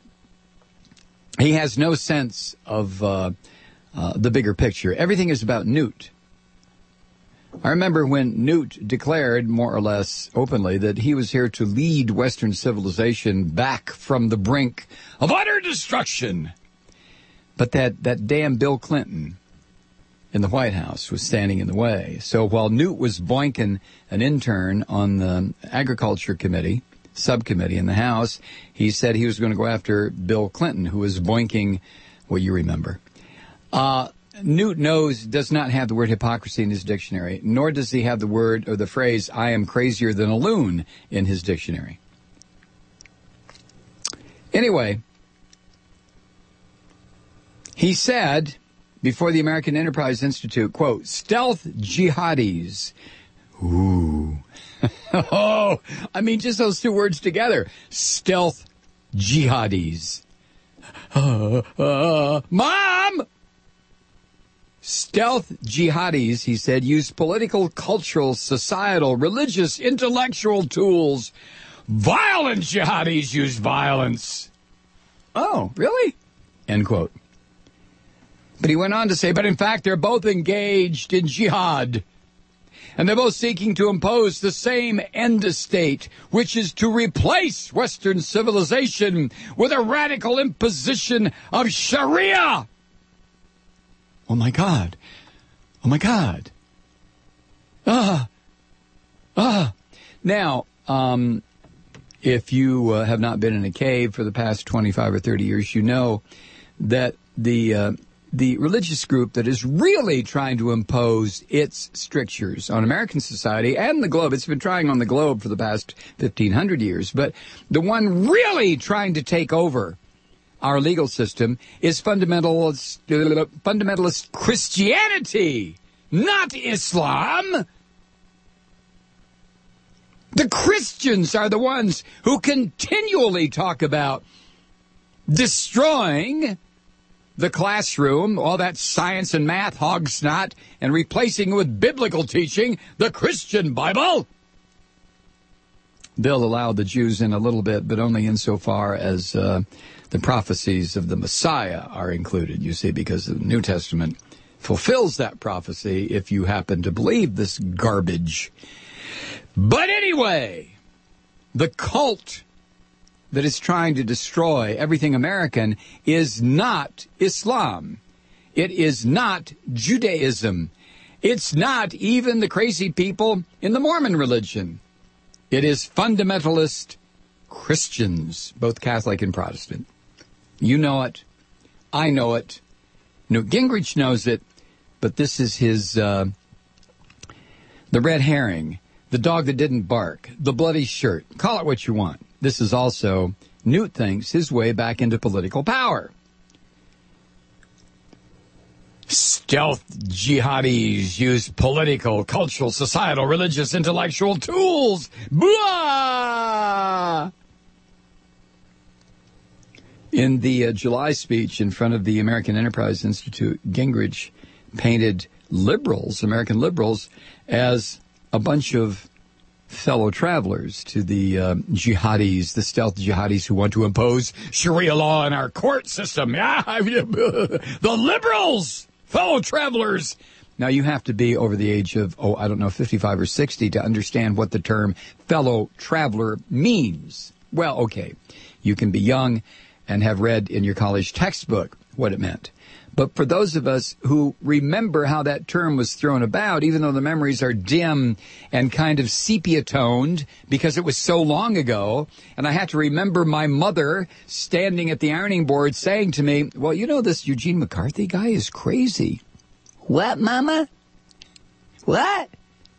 has no sense of the bigger picture. Everything is about Newt. I remember when Newt declared, more or less openly, that he was here to lead Western civilization back from the brink of utter destruction. But that damn Bill Clinton in the White House was standing in the way. So while Newt was boinking an intern on the Agriculture Committee, subcommittee in the House, he said he was going to go after Bill Clinton, who was boinking, well, you remember. Newt does not have the word hypocrisy in his dictionary, nor does he have the word or the phrase, I am crazier than a loon in his dictionary. Anyway, he said before the American Enterprise Institute, quote, stealth jihadis. Ooh. Oh, I mean, just those two words together. Stealth jihadis. Mom! Stealth jihadis, he said, use political, cultural, societal, religious, intellectual tools. Violent jihadis use violence. Oh, really? End quote. But he went on to say, but in fact, they're both engaged in jihad. And they're both seeking to impose the same end state, which is to replace Western civilization with a radical imposition of Sharia. Oh, my God. Oh, my God. Now, if you have not been in a cave for the past 25 or 30 years, you know that the religious group that is really trying to impose its strictures on American society and the globe, it's been trying on the globe for the past 1,500 years, but the one really trying to take over our legal system is fundamentalist Christianity, not Islam. The Christians are the ones who continually talk about destroying the classroom, all that science and math hog snot, and replacing it with biblical teaching, the Christian Bible. They'll allow the Jews in a little bit, but only insofar as the prophecies of the Messiah are included, you see, because the New Testament fulfills that prophecy if you happen to believe this garbage. But anyway, the cult that is trying to destroy everything American is not Islam. It is not Judaism. It's not even the crazy people in the Mormon religion. It is fundamentalist Christians, both Catholic and Protestant. You know it. I know it. Newt Gingrich knows it. But this is his, the red herring, the dog that didn't bark, the bloody shirt. Call it what you want. This is also, Newt thinks, his way back into political power. Stealth jihadis use political, cultural, societal, religious, intellectual tools. Blah! In the July speech in front of the American Enterprise Institute, Gingrich painted liberals, American liberals, as a bunch of fellow travelers to the jihadis, the stealth jihadis who want to impose Sharia law in our court system. The liberals, fellow travelers. Now, you have to be over the age of, 55 or 60 to understand what the term fellow traveler means. Well, okay, you can be young and have read in your college textbook what it meant. But for those of us who remember how that term was thrown about, even though the memories are dim and kind of sepia-toned because it was so long ago, and I had to remember my mother standing at the ironing board saying to me, well, you know, this Eugene McCarthy guy is crazy. What, Mama? What?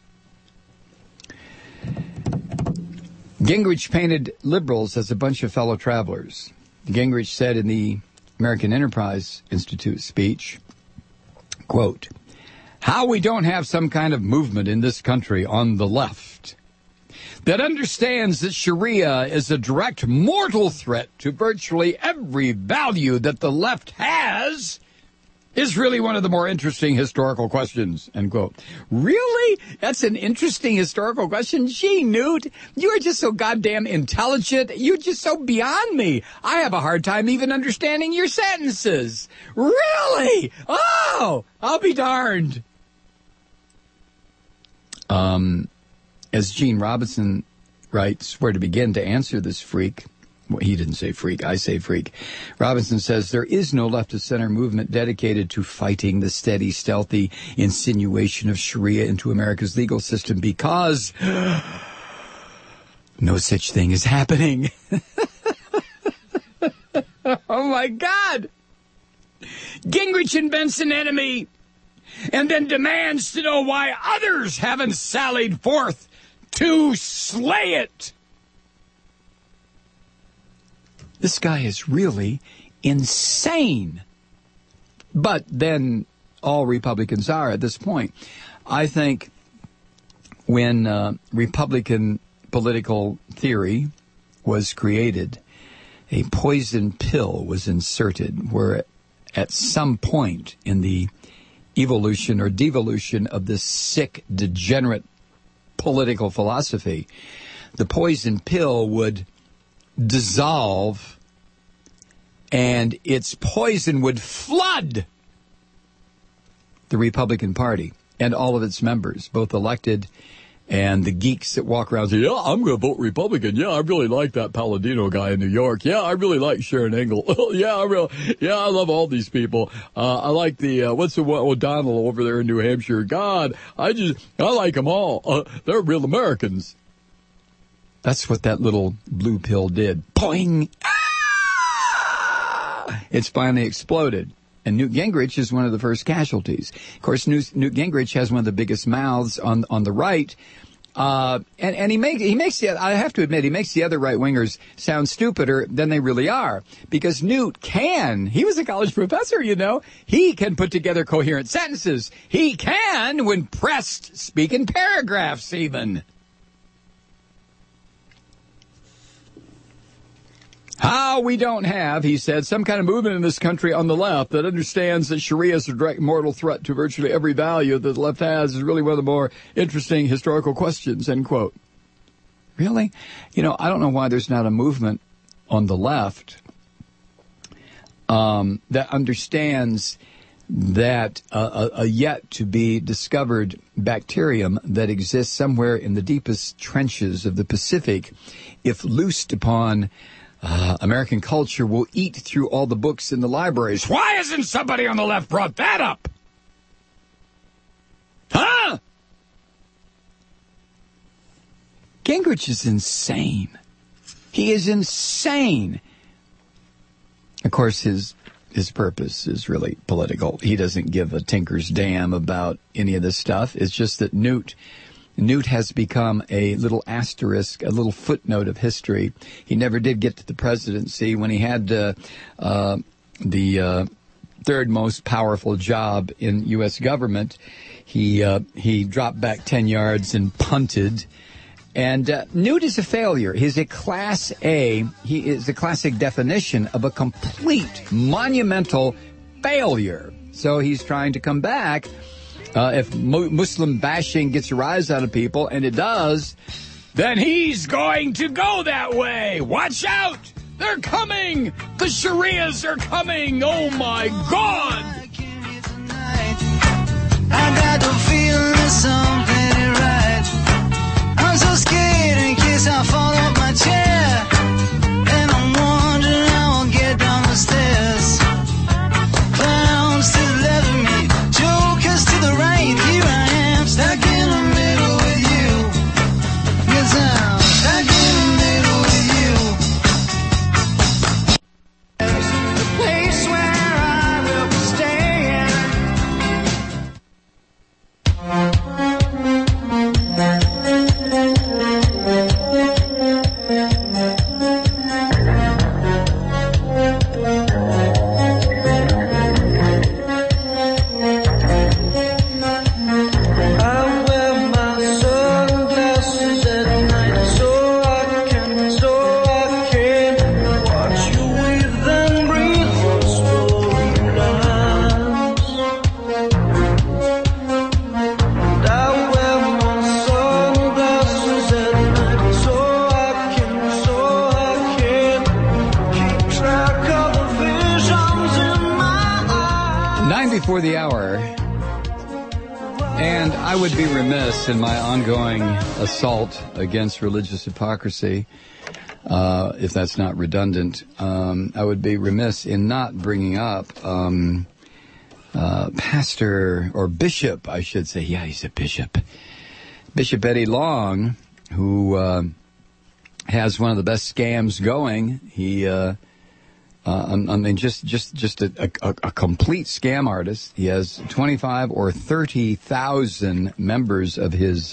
Gingrich painted liberals as a bunch of fellow travelers. Gingrich said in the American Enterprise Institute speech, quote, how we don't have some kind of movement in this country on the left that understands that Sharia is a direct mortal threat to virtually every value that the left has is really one of the more interesting historical questions, end quote. Really? That's an interesting historical question? Gee, Newt, you are just so goddamn intelligent. You're just so beyond me. I have a hard time even understanding your sentences. Really? Oh, I'll be darned. As Gene Robinson writes, where to begin to answer this freak. Well, he didn't say freak, I say freak. Robinson says, there is no left-of-center movement dedicated to fighting the steady, stealthy insinuation of Sharia into America's legal system because no such thing is happening. Oh, my God. Gingrich invents an enemy and then demands to know why others haven't sallied forth to slay it. This guy is really insane. But then all Republicans are at this point. I think when Republican political theory was created, a poison pill was inserted where at some point in the evolution or devolution of this sick, degenerate political philosophy, the poison pill would dissolve and its poison would flood the Republican Party and all of its members, both elected and the geeks that walk around and say, yeah, I'm going to vote Republican. Yeah, I really like that Palladino guy in New York. Yeah, I really like Sharon Engel. I love all these people. I like the, what's the one, O'Donnell over there in New Hampshire. God, I like them all. They're real Americans. That's what that little blue pill did. Poing! Ah! It's finally exploded. And Newt Gingrich is one of the first casualties. Of course, Newt Gingrich has one of the biggest mouths on the right. And he makes the, I have to admit, he makes the other right-wingers sound stupider than they really are. Because Newt he was a college professor, you know. He can put together coherent sentences. He can, when pressed, speak in paragraphs even. How we don't have, he said, some kind of movement in this country on the left that understands that Sharia is a direct mortal threat to virtually every value that the left has is really one of the more interesting historical questions, end quote. Really? You know, I don't know why there's not a movement on the left that understands that a yet to be discovered bacterium that exists somewhere in the deepest trenches of the Pacific, if loosed upon American culture, will eat through all the books in the libraries. Why hasn't somebody on the left brought that up? Huh? Gingrich is insane. He is insane. Of course, his purpose is really political. He doesn't give a tinker's damn about any of this stuff. It's just that Newt has become a little asterisk, a little footnote of history. He never did get to the presidency. When he had the third most powerful job in U.S. government, he dropped back 10 yards and punted. And Newt is a failure. He's a Class A. He is the classic definition of a complete, monumental failure. So he's trying to come back. If Muslim bashing gets a rise out of people, and it does, then he's going to go that way. Watch out! They're coming! The Sharias are coming! Oh, my God! I got the feeling something ain't right. I'm so scared in case I fall off my chair. And I'm wondering how I'll get down the stairs. Clowns to the left of me, jokers to the right. Here I am, stuck in the middle with you. 'Cause I'm stuck in the middle with you. There's the place where I will be staying. Before the hour, and I would be remiss in my ongoing assault against religious hypocrisy, if that's not redundant. I would be remiss in not bringing up pastor, or bishop, I should say. Yeah, he's a bishop. Bishop Eddie Long, who has one of the best scams going. He I mean, just a complete scam artist. He has 25 or 30,000 members of his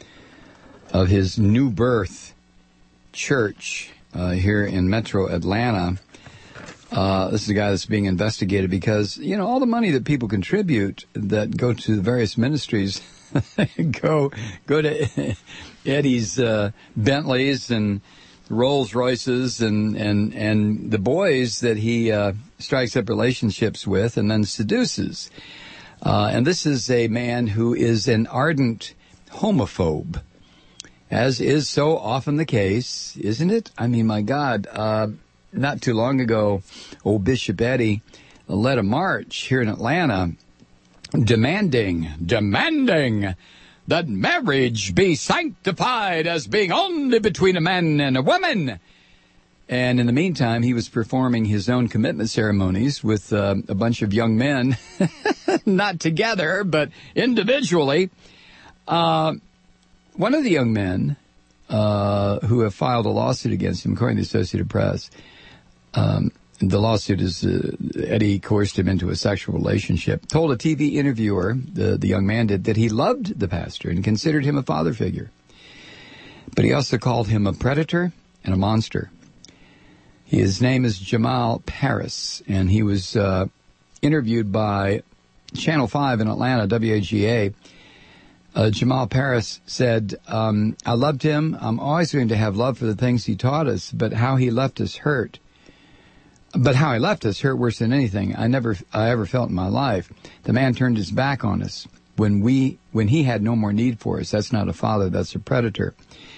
New Birth church here in Metro Atlanta. This is a guy that's being investigated because, you know, all the money that people contribute that go to the various ministries go to Eddie's Bentleys and Rolls Royces and the boys that he strikes up relationships with and then seduces. And this is a man who is an ardent homophobe, as is so often the case, isn't it? I mean, my God, not too long ago, old Bishop Eddie led a march here in Atlanta demanding that marriage be sanctified as being only between a man and a woman. And in the meantime, he was performing his own commitment ceremonies with a bunch of young men, not together, but individually. One of the young men who have filed a lawsuit against him, according to the Associated Press, the lawsuit is Eddie coerced him into a sexual relationship, told a TV interviewer, the young man did, that he loved the pastor and considered him a father figure. But he also called him a predator and a monster. His name is Jamal Paris, and he was interviewed by Channel 5 in Atlanta, WAGA. Jamal Paris said, I loved him. I'm always going to have love for the things he taught us, but how he left us hurt. But how he left us hurt worse than anything I ever felt in my life. The man turned his back on us when he had no more need for us. That's not a father, that's a predator.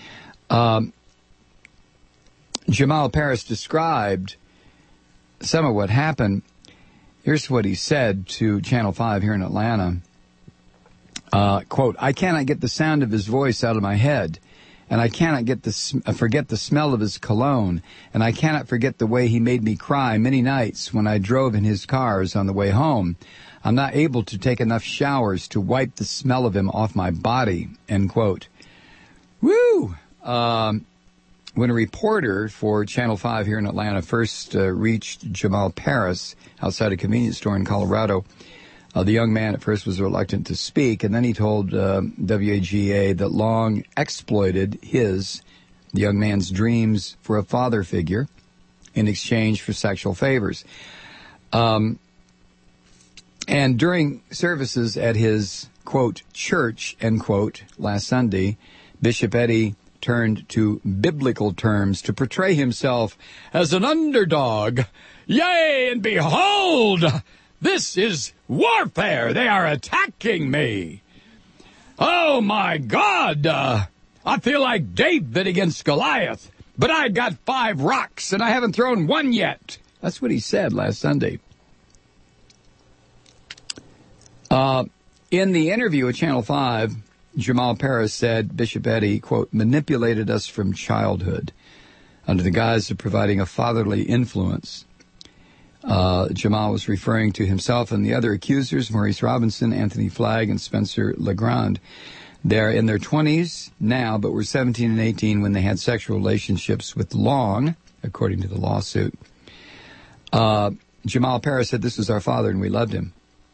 Jamal Paris described some of what happened. Here's what he said to Channel 5 here in Atlanta. Quote, I cannot get the sound of his voice out of my head, and I cannot forget the smell of his cologne, and I cannot forget the way he made me cry many nights when I drove in his cars on the way home. I'm not able to take enough showers to wipe the smell of him off my body, end quote. Woo! When a reporter for Channel 5 here in Atlanta first reached Jamal Paris outside a convenience store in Colorado, the young man at first was reluctant to speak, and then he told WAGA that Long exploited the young man's dreams for a father figure in exchange for sexual favors. And during services at his, quote, church, end quote, last Sunday, Bishop Eddie turned to biblical terms to portray himself as an underdog. Yea, and behold, this is warfare. They are attacking me. Oh, my God. I feel like David against Goliath, but I got 5 rocks, and I haven't thrown one yet. That's what he said last Sunday. In the interview with Channel 5, Jamal Paris said Bishop Eddie, quote, manipulated us from childhood under the guise of providing a fatherly influence. Jamal was referring to himself and the other accusers, Maurice Robinson, Anthony Flagg, and Spencer Legrand. They're in their 20s now, but were 17 and 18 when they had sexual relationships with Long, according to the lawsuit. Jamal Paris said, this was our father and we loved him.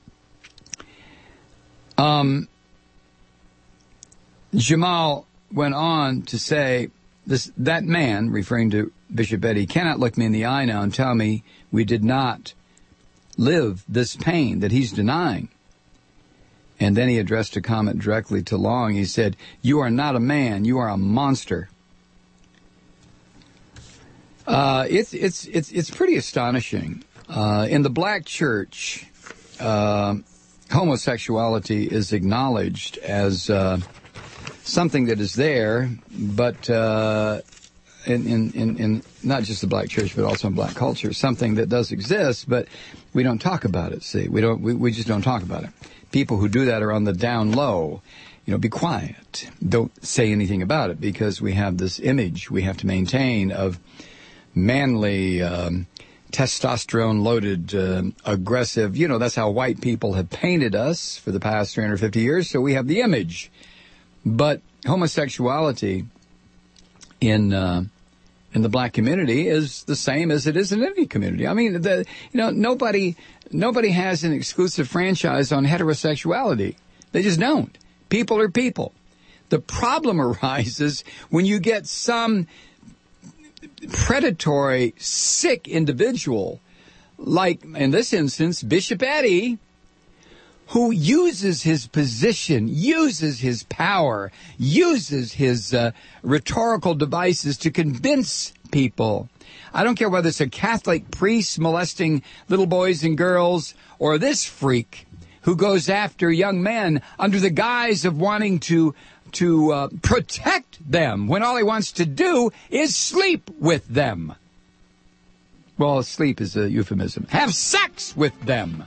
Jamal went on to say, that man, referring to Bishop Eddie, cannot look me in the eye now and tell me we did not live this pain that he's denying. And then he addressed a comment directly to Long. He said, you are not a man, you are a monster. It's pretty astonishing. In the black church, homosexuality is acknowledged as something that is there, but in not just the black church, but also in black culture, something that does exist, but we don't talk about it. See, we just don't talk about it. People who do that are on the down low. You know, be quiet. Don't say anything about it, because we have this image we have to maintain of manly, testosterone-loaded, aggressive. You know, that's how white people have painted us for the past 350 years, so we have the image. But homosexuality in in the black community is the same as it is in any community. I mean, nobody has an exclusive franchise on heterosexuality. They just don't. People are people. The problem arises when you get some predatory, sick individual, like, in this instance, Bishop Eddie, who uses his position, uses his power, uses his rhetorical devices to convince people. I don't care whether it's a Catholic priest molesting little boys and girls or this freak who goes after young men under the guise of wanting to protect them when all he wants to do is sleep with them. Well, sleep is a euphemism. Have sex with them.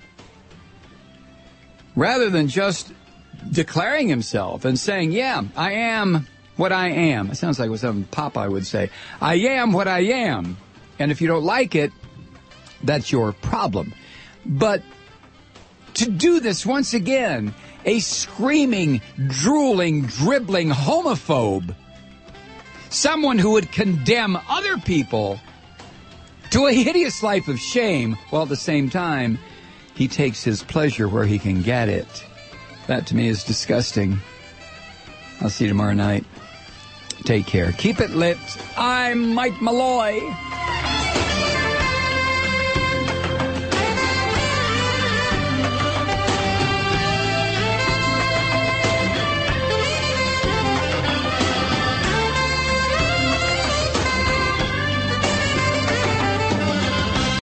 Rather than just declaring himself and saying, yeah, I am what I am. It sounds like what some Popeye would say. I am what I am. And if you don't like it, that's your problem. But to do this once again, a screaming, drooling, dribbling homophobe, someone who would condemn other people to a hideous life of shame, while at the same time, he takes his pleasure where he can get it. That to me is disgusting. I'll see you tomorrow night. Take care. Keep it lit. I'm Mike Malloy.